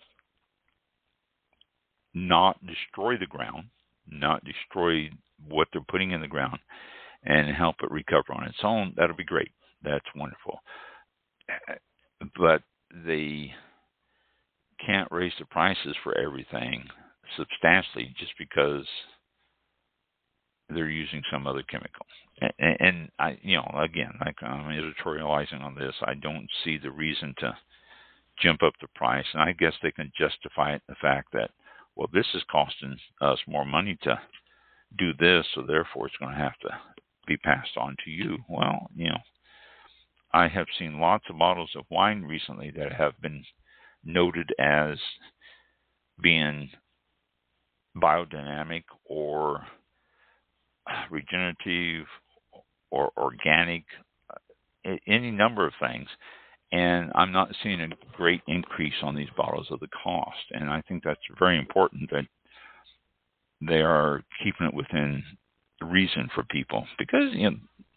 S4: not destroy the ground, not destroy what they're putting in the ground, and help it recover on its own, that'll be great. That's wonderful. But they can't raise the prices for everything substantially just because they're using some other chemical. And, and I, you know, again, like I'm editorializing on this, I don't see the reason to jump up the price. And I guess they can justify it the fact that, well, this is costing us more money to do this, so therefore it's going to have to be passed on to you. Well, you know, I have seen lots of bottles of wine recently that have been noted as being biodynamic or regenerative or organic, any number of things. And I'm not seeing a great increase on these bottles of the cost. And I think that's very important that they are keeping it within reason for people, because, you know,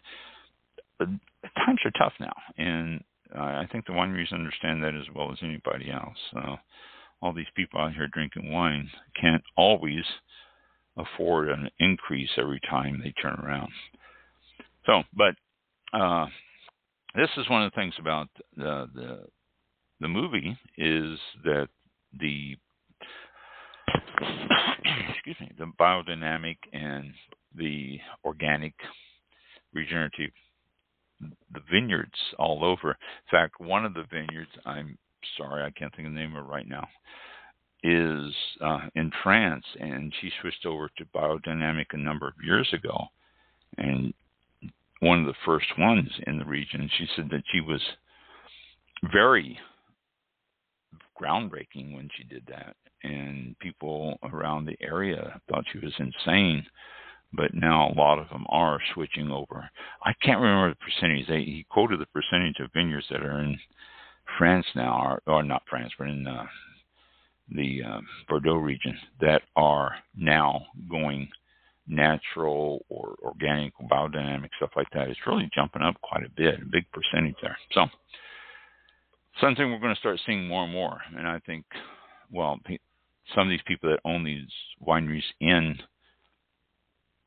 S4: times are tough now, and uh, I think the wineries understand that as well as anybody else. Uh, all these people out here drinking wine can't always afford an increase every time they turn around. So, but uh, this is one of the things about the, the the movie, is that the excuse me, the biodynamic and the organic, regenerative, the vineyards all over. In fact, one of the vineyards, I'm sorry, I can't think of the name of it right now, is uh, in France, and she switched over to biodynamic a number of years ago. And one of the first ones in the region, she said that she was very groundbreaking when she did that. And people around the area thought she was insane. But now a lot of them are switching over. I can't remember the percentage. They, he quoted the percentage of vineyards that are in France now, or, or not France, but in uh, the uh, Bordeaux region, that are now going natural or organic or biodynamic, stuff like that. It's really jumping up quite a bit, a big percentage there. So something we're going to start seeing more and more. And I think, well, some of these people that own these wineries in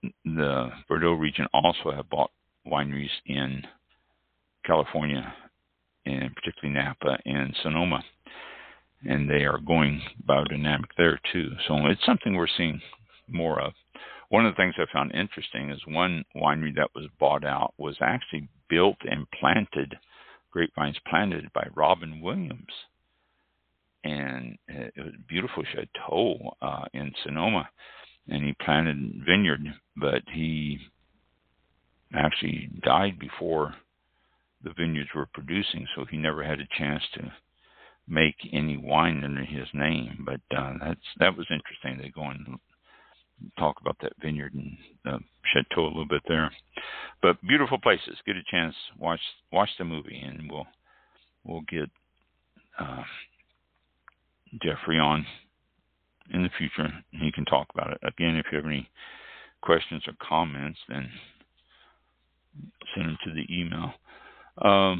S4: the Bordeaux region also have bought wineries in California, and particularly Napa and Sonoma, and they are going biodynamic there too. So it's something we're seeing more of. One of the things I found interesting is one winery that was bought out was actually built and planted, grapevines planted by Robin Williams. And it was a beautiful chateau uh, in Sonoma. And he planted a vineyard, but he actually died before the vineyards were producing, so he never had a chance to make any wine under his name. But uh, that's that was interesting. They go and talk about that vineyard and uh, chateau a little bit there. But beautiful places. Get a chance, watch watch the movie, and we'll we'll get uh, Jeffrey on in the future. He can talk about it. Again, if you have any questions or comments, then send them to the email. Um,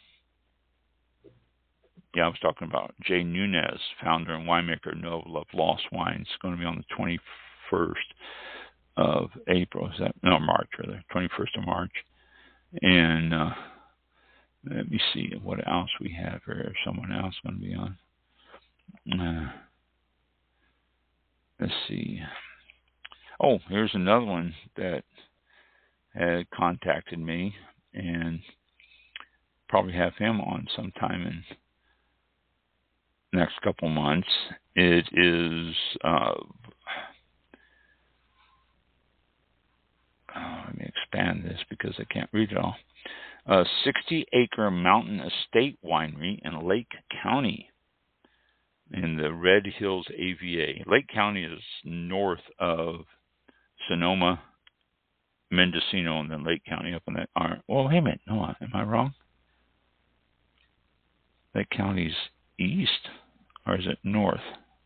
S4: yeah, I was talking about Jay Nunez, founder and winemaker Novel of Lost Wines. It's going to be on the twenty-first of April. Is that no March rather? twenty-first of March. And uh, let me see what else we have here. Is someone else going to be on? Uh, let's see. Oh, here's another one that had contacted me, and probably have him on sometime in the next couple months. It is, uh, oh, let me expand this because I can't read it all. A sixty-acre mountain estate winery in Lake County in the Red Hills A V A. Lake County is north of Sonoma, Mendocino, and then Lake County up in that. Well, wait a minute. No, am I wrong? Lake County's east, or is it north?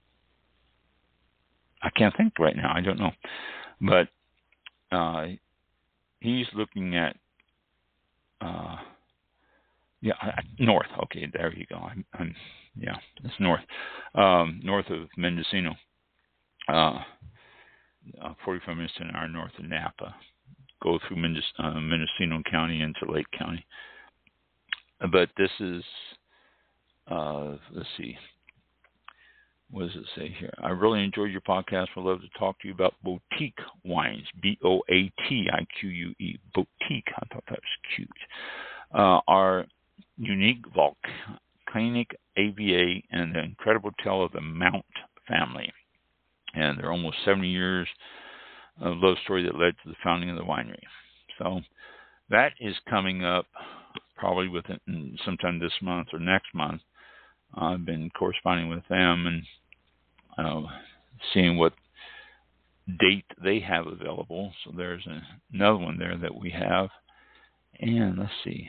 S4: I can't think right now. I don't know. But uh, he's looking at, uh, yeah, north. Okay, there you go. I'm, I'm yeah, it's north, um, north of Mendocino, uh, uh, forty-five minutes to an hour north of Napa. Go through Mendoc- uh, Mendocino County into Lake County. But this is, uh, let's see, what does it say here? I really enjoyed your podcast. I'd love to talk to you about boutique wines, B O A T I Q U E, boutique. I thought that was cute. Uh, our unique volcanic A V A and the incredible tale of the Mount family. And they're almost seventy years of love story that led to the founding of the winery. So that is coming up probably within sometime this month or next month. I've been corresponding with them and uh, seeing what date they have available. So there's a, another one there that we have. And let's see.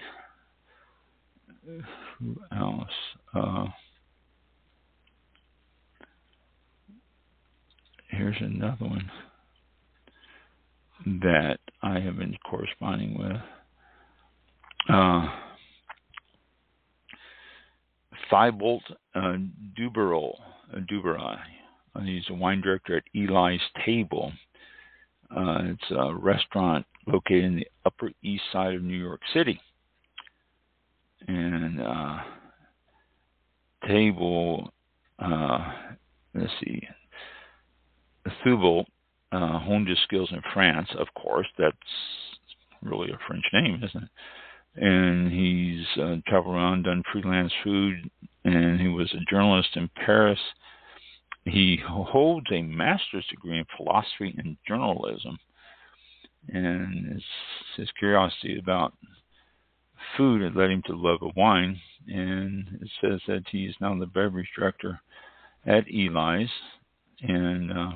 S4: Who else? Uh, here's another one that I have been corresponding with. Uh, Thibault uh, Duberol, uh, Duberai. Uh, he's a wine director at Eli's Table. Uh, it's a restaurant located in the Upper East Side of New York City. And uh, Table, uh, let's see, Thibault uh, honed his skills in France, of course. That's really a French name, isn't it? And he's uh, traveled around, done freelance food, and he was a journalist in Paris. He holds a master's degree in philosophy and journalism, and his, his curiosity about food had led him to love of wine. And it says that he is now the beverage director at Eli's, and uh,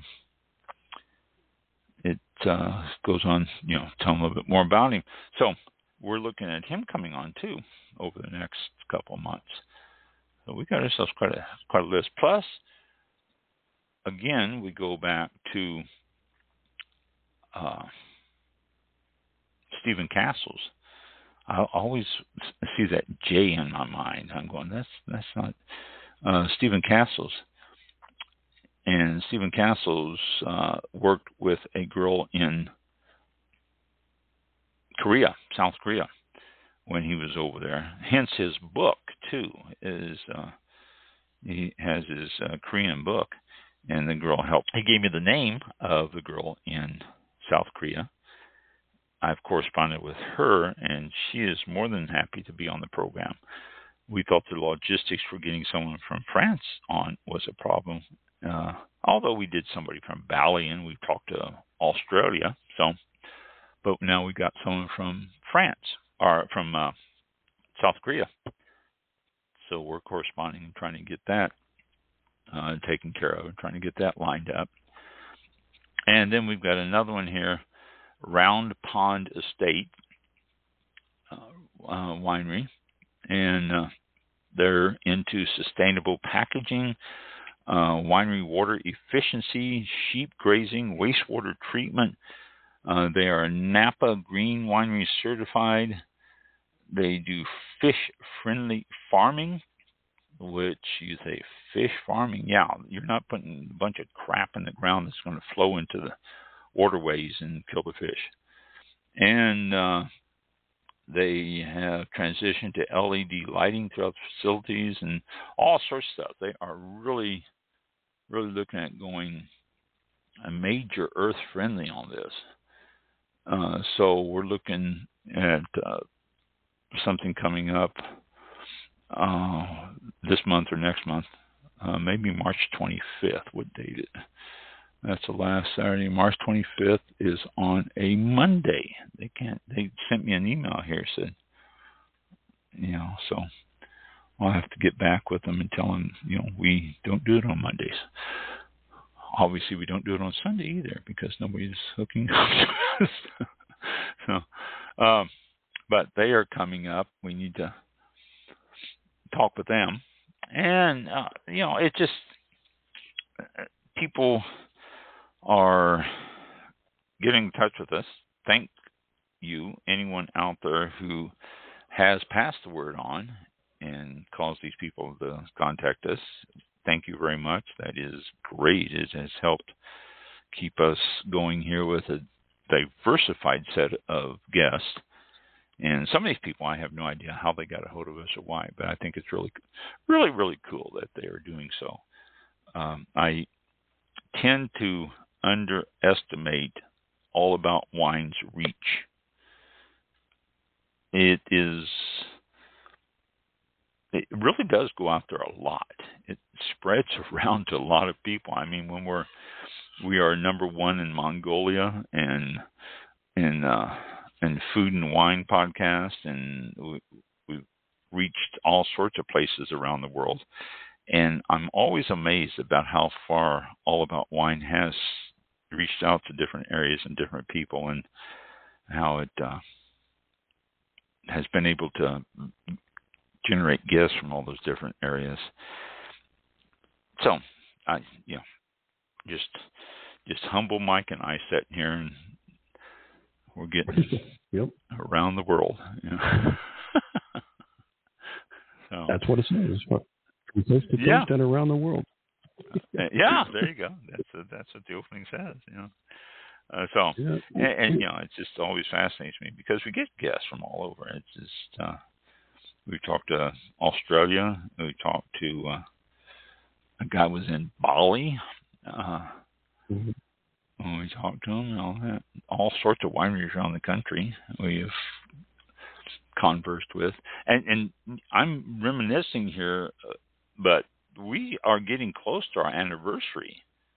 S4: it uh, goes on, you know, tell him a little bit more about him. So we're looking at him coming on too over the next couple of months. So we got ourselves quite a quite a list. Plus, again, we go back to uh, Stephen Castles. I always see that J in my mind. I'm going, that's that's not uh, Stephen Castles. And Stephen Castles uh, worked with a girl in Korea, South Korea, when he was over there. Hence his book too. Is uh, he has his uh, Korean book, and the girl helped. He gave me the name of the girl in South Korea. I've corresponded with her, and she is more than happy to be on the program. We thought the logistics for getting someone from France on was a problem, uh, although we did somebody from Bali, and we talked to Australia. So, but now we got someone from France, or from uh, South Korea. So we're corresponding and trying to get that uh, taken care of and trying to get that lined up. And then we've got another one here, Round Pond Estate uh, uh, Winery, and uh, they're into sustainable packaging, uh, winery water efficiency, sheep grazing, wastewater treatment. Uh, they are Napa Green Winery certified. They do fish-friendly farming, which you say fish farming. Yeah, you're not putting a bunch of crap in the ground that's going to flow into the waterways and kill the fish. And uh, they have transitioned to L E D lighting throughout the facilities and all sorts of stuff. They are really, really looking at going a major earth friendly on this. Uh, so we're looking at uh, something coming up uh, this month or next month, uh, maybe March twenty-fifth would date it. That's the last Saturday. March twenty-fifth is on a Monday. They can't. They sent me an email here, said, you know, so I'll have to get back with them and tell them, you know, we don't do it on Mondays. Obviously, we don't do it on Sunday either because nobody's hooking up to us. so, um, but they are coming up. We need to talk with them, and uh, you know, it just uh, people are getting in touch with us. Thank you, anyone out there who has passed the word on and caused these people to contact us. Thank you very much. That is great. It has helped keep us going here with a diversified set of guests. And some of these people, I have no idea how they got a hold of us or why, but I think it's really, really, really cool that they are doing so. Um, I tend to underestimate All About Wine's reach. It is, it really does go out there a lot. It spreads around to a lot of people. I mean, when we're, we are number one in Mongolia and in, uh, and Food and Wine podcast, and we, we've reached all sorts of places around the world. And I'm always amazed about how far All About Wine has reached out to different areas and different people, and how it uh, has been able to generate guests from all those different areas. So, I, you know, just just humble Mike and I sitting here, and we're getting
S5: yep.
S4: around the world. You know? So,
S5: that's what it says. From coast to coast
S4: yeah.
S5: and around the world.
S4: uh, yeah, there you go. That's a, that's what the opening says. You know. Uh, so, yeah. and, and you know, it just always fascinates me because we get guests from all over. It's just uh, we talked to Australia. We talked to uh, a guy was in Bali. Uh, mm-hmm. When we talked to him and all that, all sorts of wineries around the country we have conversed with. And, and I'm reminiscing here, uh, but we are getting close to our anniversary.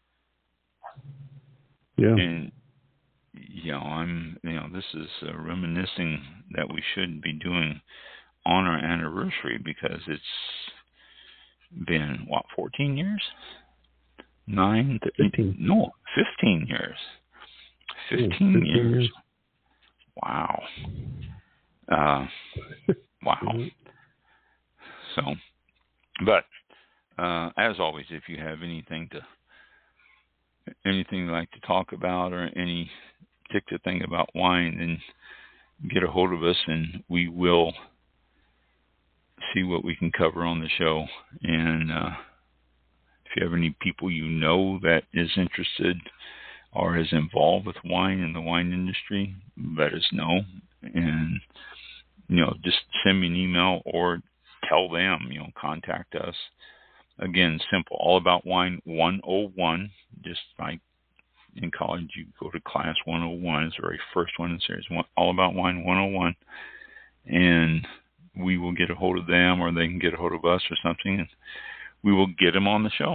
S5: Yeah.
S4: And, you know, I'm, you know, this is uh, reminiscing that we should be doing on our anniversary because it's been, what, fourteen years? Nine,
S5: fifteen.
S4: No, fifteen years. Fifteen, fifteen years. years. Wow. Uh, wow. So, but uh, as always, if you have anything to, anything you'd like to talk about or any particular thing about wine, then get a hold of us, and we will see what we can cover on the show. And uh, if you have any people you know that is interested or is involved with wine in the wine industry, let us know. and, you know, just send me an email or tell them, you know, contact us. Again, simple, All About Wine one oh one, just like in college, you go to class one oh one, it's the very first one in the series, All About Wine one oh one, and we will get a hold of them, or they can get a hold of us or something, and we will get them on the show.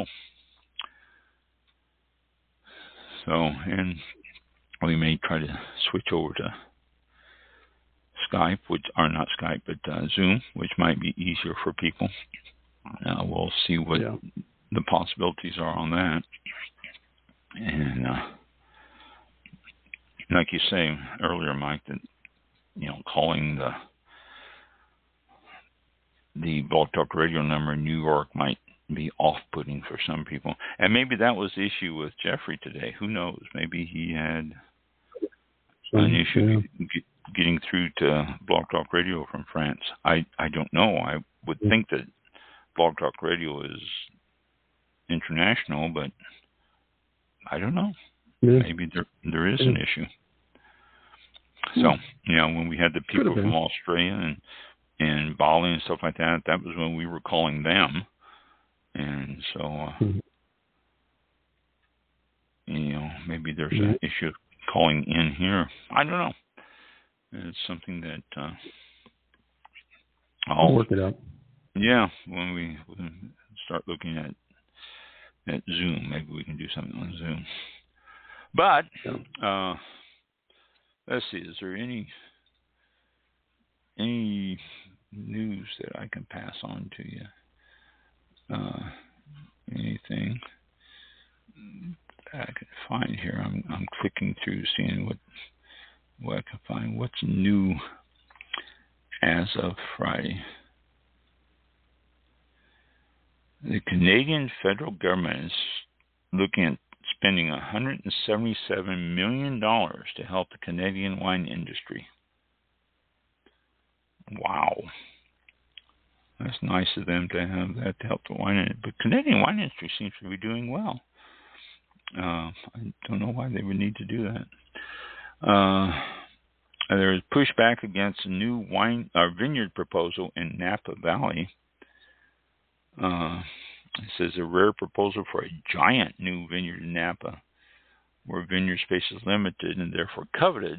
S4: So, and we may try to switch over to Skype, which are not Skype, but uh, Zoom, which might be easier for people. Uh, we'll see what yeah. the possibilities are on that. And uh, like you say earlier, Mike, that, you know, calling the the Blog Talk Radio number in New York might be off-putting for some people. And maybe that was the issue with Jeffrey today. Who knows? Maybe he had an issue yeah. get, getting through to Blog Talk Radio from France. I, I don't know. I would yeah. think that Blog Talk Radio is international, but I don't know. Yeah. Maybe there there is yeah. an issue. So, you know, when we had the people from Australia and, and Bali and stuff like that, that was when we were calling them. And so, uh, mm-hmm. you know, maybe there's mm-hmm. an issue of calling in here. I don't know. It's something that uh, I'll
S5: I'll work it out.
S4: Yeah, when we start looking at at Zoom, maybe we can do something on Zoom. But uh, let's see, is there any any news that I can pass on to you? Uh, anything that I can find here? I'm I'm clicking through, seeing what what I can find. What's new as of Friday? The Canadian federal government is looking at spending one hundred seventy-seven million dollars to help the Canadian wine industry. Wow. That's nice of them to have that to help the wine industry. But Canadian wine industry seems to be doing well. Uh, I don't know why they would need to do that. Uh, there is pushback against a new wine or vineyard proposal in Napa Valley. Uh, it says a rare proposal for a giant new vineyard in Napa, where vineyard space is limited and therefore coveted,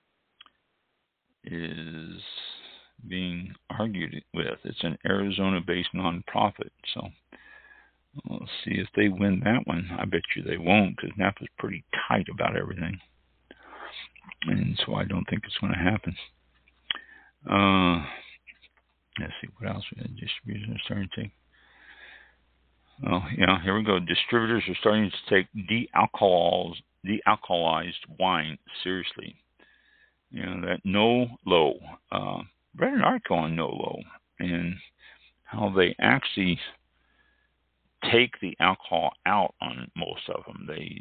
S4: is being argued with. It's an Arizona-based nonprofit, so we'll see if they win that one. I bet you they won't, because Napa's pretty tight about everything, and so I don't think it's going to happen. Uh, let's see what else we had. Distributors are starting to take. Oh, yeah, here we go. Distributors are starting to take de-alcohols, de-alcoholized wine seriously. You know, that no low. Uh, read an article on no low and how they actually take the alcohol out on most of them. They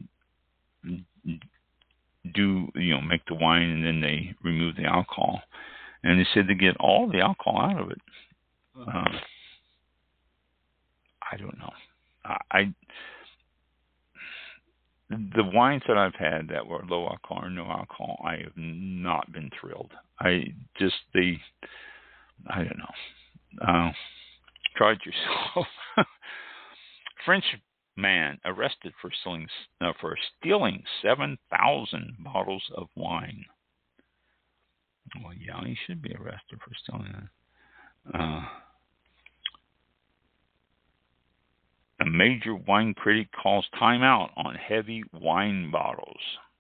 S4: do, you know, make the wine and then they remove the alcohol. And they said they get all the alcohol out of it. Uh, I don't know. I the wines that I've had that were low alcohol or no alcohol, I have not been thrilled. I just they, I don't know. Uh, try it yourself. French man arrested for stealing uh, for stealing seven thousand bottles of wine. Well, yeah, he should be arrested for stealing that. Uh, A major wine critic calls timeout on heavy wine bottles.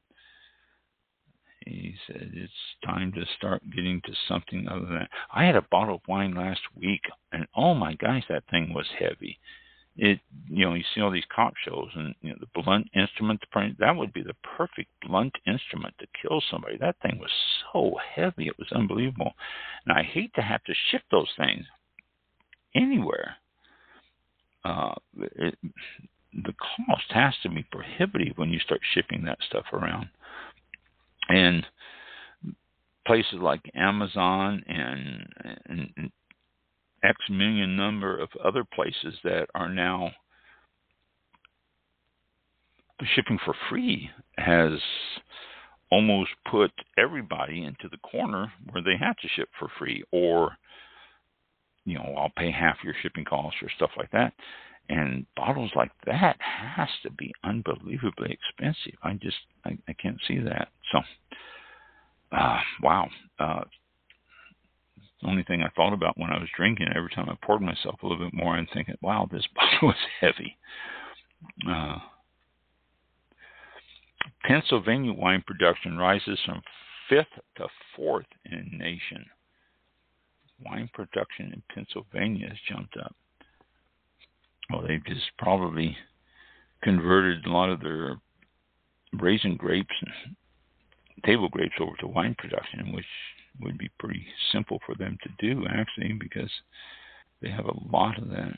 S4: He said it's time to start getting to something other than... I had a bottle of wine last week, and oh my gosh, that thing was heavy. It, you know, you see all these cop shows, and you know, the blunt instrument, that would be the perfect blunt instrument to kill somebody. That thing was so heavy, it was unbelievable. And I hate to have to ship those things anywhere. Uh, it, the cost has to be prohibitive when you start shipping that stuff around. And places like Amazon and, and, and X million number of other places that are now shipping for free has almost put everybody into the corner where they have to ship for free, or, you know, I'll pay half your shipping costs or stuff like that. And bottles like that has to be unbelievably expensive. I just, I, I can't see that. So, uh, wow. Uh, the only thing I thought about when I was drinking, every time I poured myself a little bit more, I'm thinking, wow, this bottle is heavy. Uh, Pennsylvania wine production rises from fifth to fourth in the nation. Wine production in Pennsylvania has jumped up. Well, they've just probably converted a lot of their raisin grapes and table grapes over to wine production, which would be pretty simple for them to do, actually, because they have a lot of that.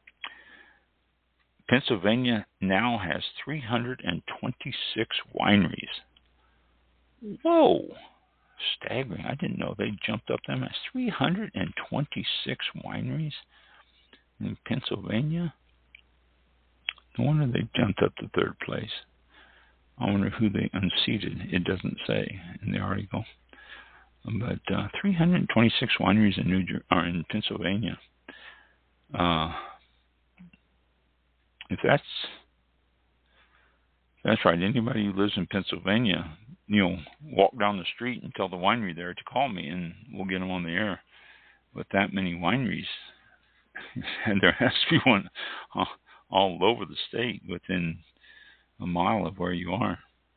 S4: Pennsylvania now has three hundred twenty-six wineries. Whoa! Staggering. I didn't know they jumped up them as three hundred twenty-six wineries in Pennsylvania. No wonder they jumped up to third place. I wonder who they unseated. It doesn't say in the article. But uh, three hundred twenty-six wineries in New Jer- are in Pennsylvania. Uh, if that's if that's right, anybody who lives in Pennsylvania, you know, walk down the street and tell the winery there to call me, and we'll get them on the air. With that many wineries, and there has to be one all, all over the state within a mile of where you are.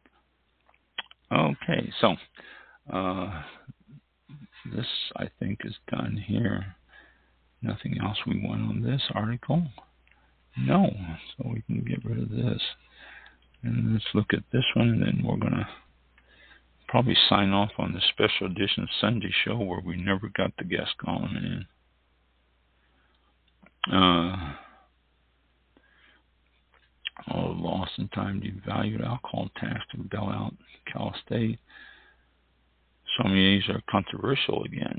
S4: Okay, so uh, this, I think, is done here. Nothing else we want on this article? No, so we can get rid of this. And let's look at this one, and then we're going to probably sign off on the special edition Sunday show where we never got the guest calling in. Uh, oh, lost in time devalued alcohol tax to bail out Cal State. Sommeliers are controversial again.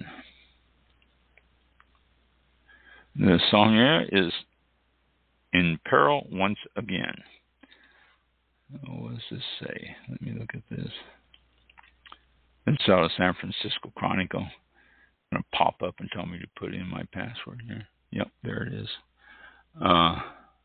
S4: The sommelier is in peril once again. Oh, what does this say? Let me look at this. It's out of San Francisco Chronicle. It's going to pop up and tell me to put in my password here. Yep, there it is. Uh,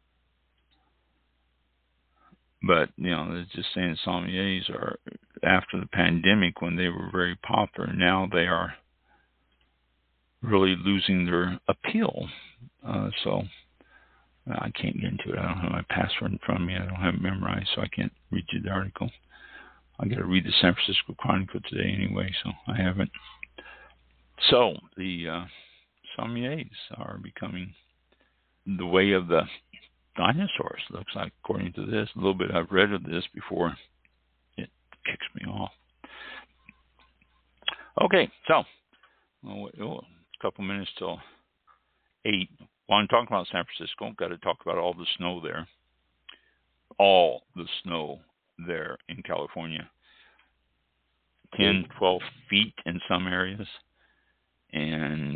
S4: but, you know, it's just saying sommeliers are, after the pandemic when they were very popular, now they are really losing their appeal. Uh, so I can't get into it. I don't have my password in front of me. I don't have it memorized, so I can't read you the article. I got to read the San Francisco Chronicle today anyway, so I haven't. So the uh, sommeliers are becoming the way of the dinosaurs. Looks like, according to this, a little bit I've read of this before it kicks me off. Okay, so well, a couple minutes till eight. While I'm talking about San Francisco, I've got to talk about all the snow there. All the snow there in California. ten, twelve feet in some areas. And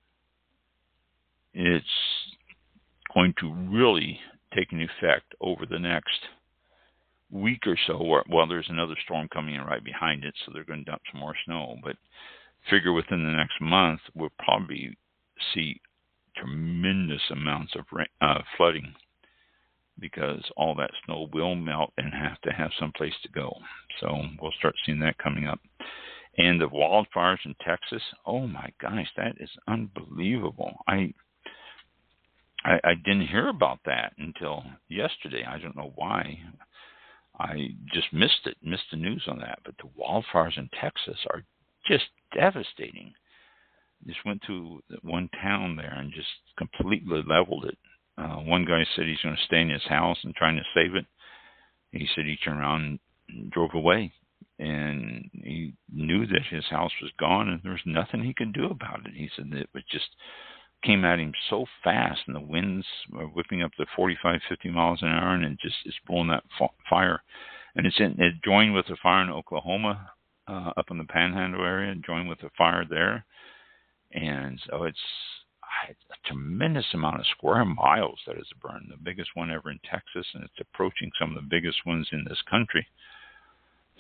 S4: it's going to really take an effect over the next week or so. Or, well, there's another storm coming in right behind it, so they're going to dump some more snow. But figure within the next month, we'll probably see tremendous amounts of rain, uh, flooding, because all that snow will melt and have to have some place to go. So we'll start seeing that coming up. And the wildfires in Texas, oh my gosh, that is unbelievable. I, I I didn't hear about that until yesterday. I don't know why. I just missed it, missed the news on that. But the wildfires in Texas are just devastating. Just went to one town there and just completely leveled it. Uh, one guy said he's going to stay in his house and trying to save it. He said he turned around and drove away, and he knew that his house was gone and there was nothing he could do about it. He said that it was just came at him so fast, and the winds were whipping up to forty-five, fifty miles an hour, and it just it's blowing that fire. And it's in, it joined with the fire in Oklahoma, uh, up in the Panhandle area, joined with the fire there. And so it's a tremendous amount of square miles that is burned, the biggest one ever in Texas, and it's approaching some of the biggest ones in this country.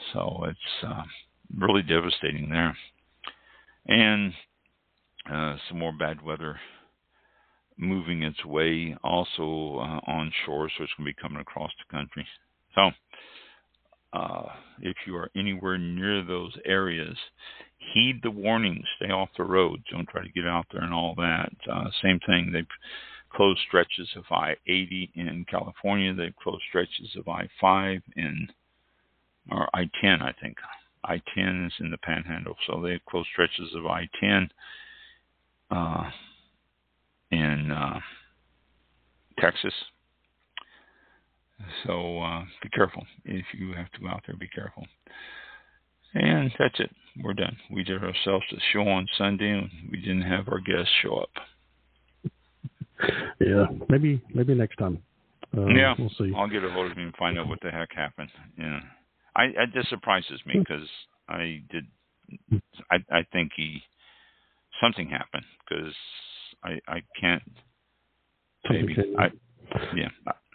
S4: So it's uh, really devastating there. And uh, some more bad weather moving its way also uh, onshore, so it's going to be coming across the country. So uh, if you are anywhere near those areas, heed the warnings. Stay off the road. Don't try to get out there and all that. Uh, same thing. They've closed stretches of I eighty in California. They've closed stretches of I five in, or I ten, I think. I ten is in the Panhandle. So they've closed stretches of I ten uh, in uh, Texas. So uh, be careful. If you have to go out there, be careful. And that's it. We're done. We did ourselves a show on Sunday, and we didn't have our guests show up.
S5: Yeah, maybe maybe next time. Uh,
S4: yeah,
S5: we'll see.
S4: I'll get a hold of him and find out what the heck happened. Yeah, I, I this surprises me because I did. I I think he something happened because I I can't. Maybe I yeah.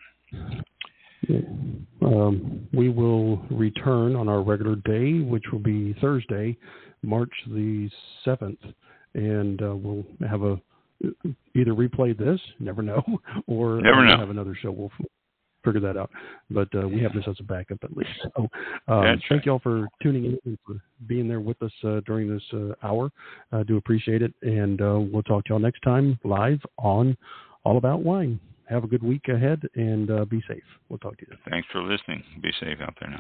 S5: Um, we will return on our regular day, which will be Thursday, March the seventh, and uh, we'll have a either replay this, never know, or
S4: never know.
S5: have another show. We'll figure that out. But uh, we have this as a backup at least. So um, thank
S4: right.
S5: you all for tuning in and for being there with us uh, during this uh, hour. I do appreciate it. And uh, we'll talk to y'all next time live on All About Wine. Have a good week ahead and uh, be safe. We'll talk to you then.
S4: Thanks for listening. Be safe out there now.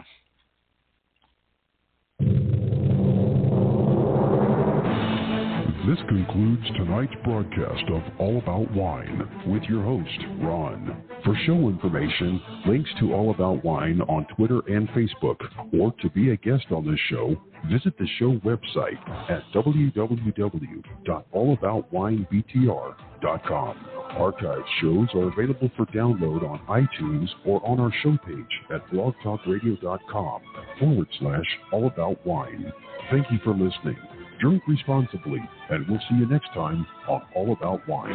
S2: This concludes tonight's broadcast of All About Wine with your host, Ron. For show information, links to All About Wine on Twitter and Facebook, or to be a guest on this show, visit the show website at w w w dot all about wine b t r dot com. Archived shows are available for download on iTunes or on our show page at blogtalkradio.com forward slash all about wine. Thank you for listening. Drink responsibly, and we'll see you next time on All About Wine.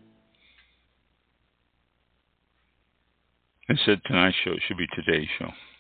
S4: I said tonight's show should be today's show.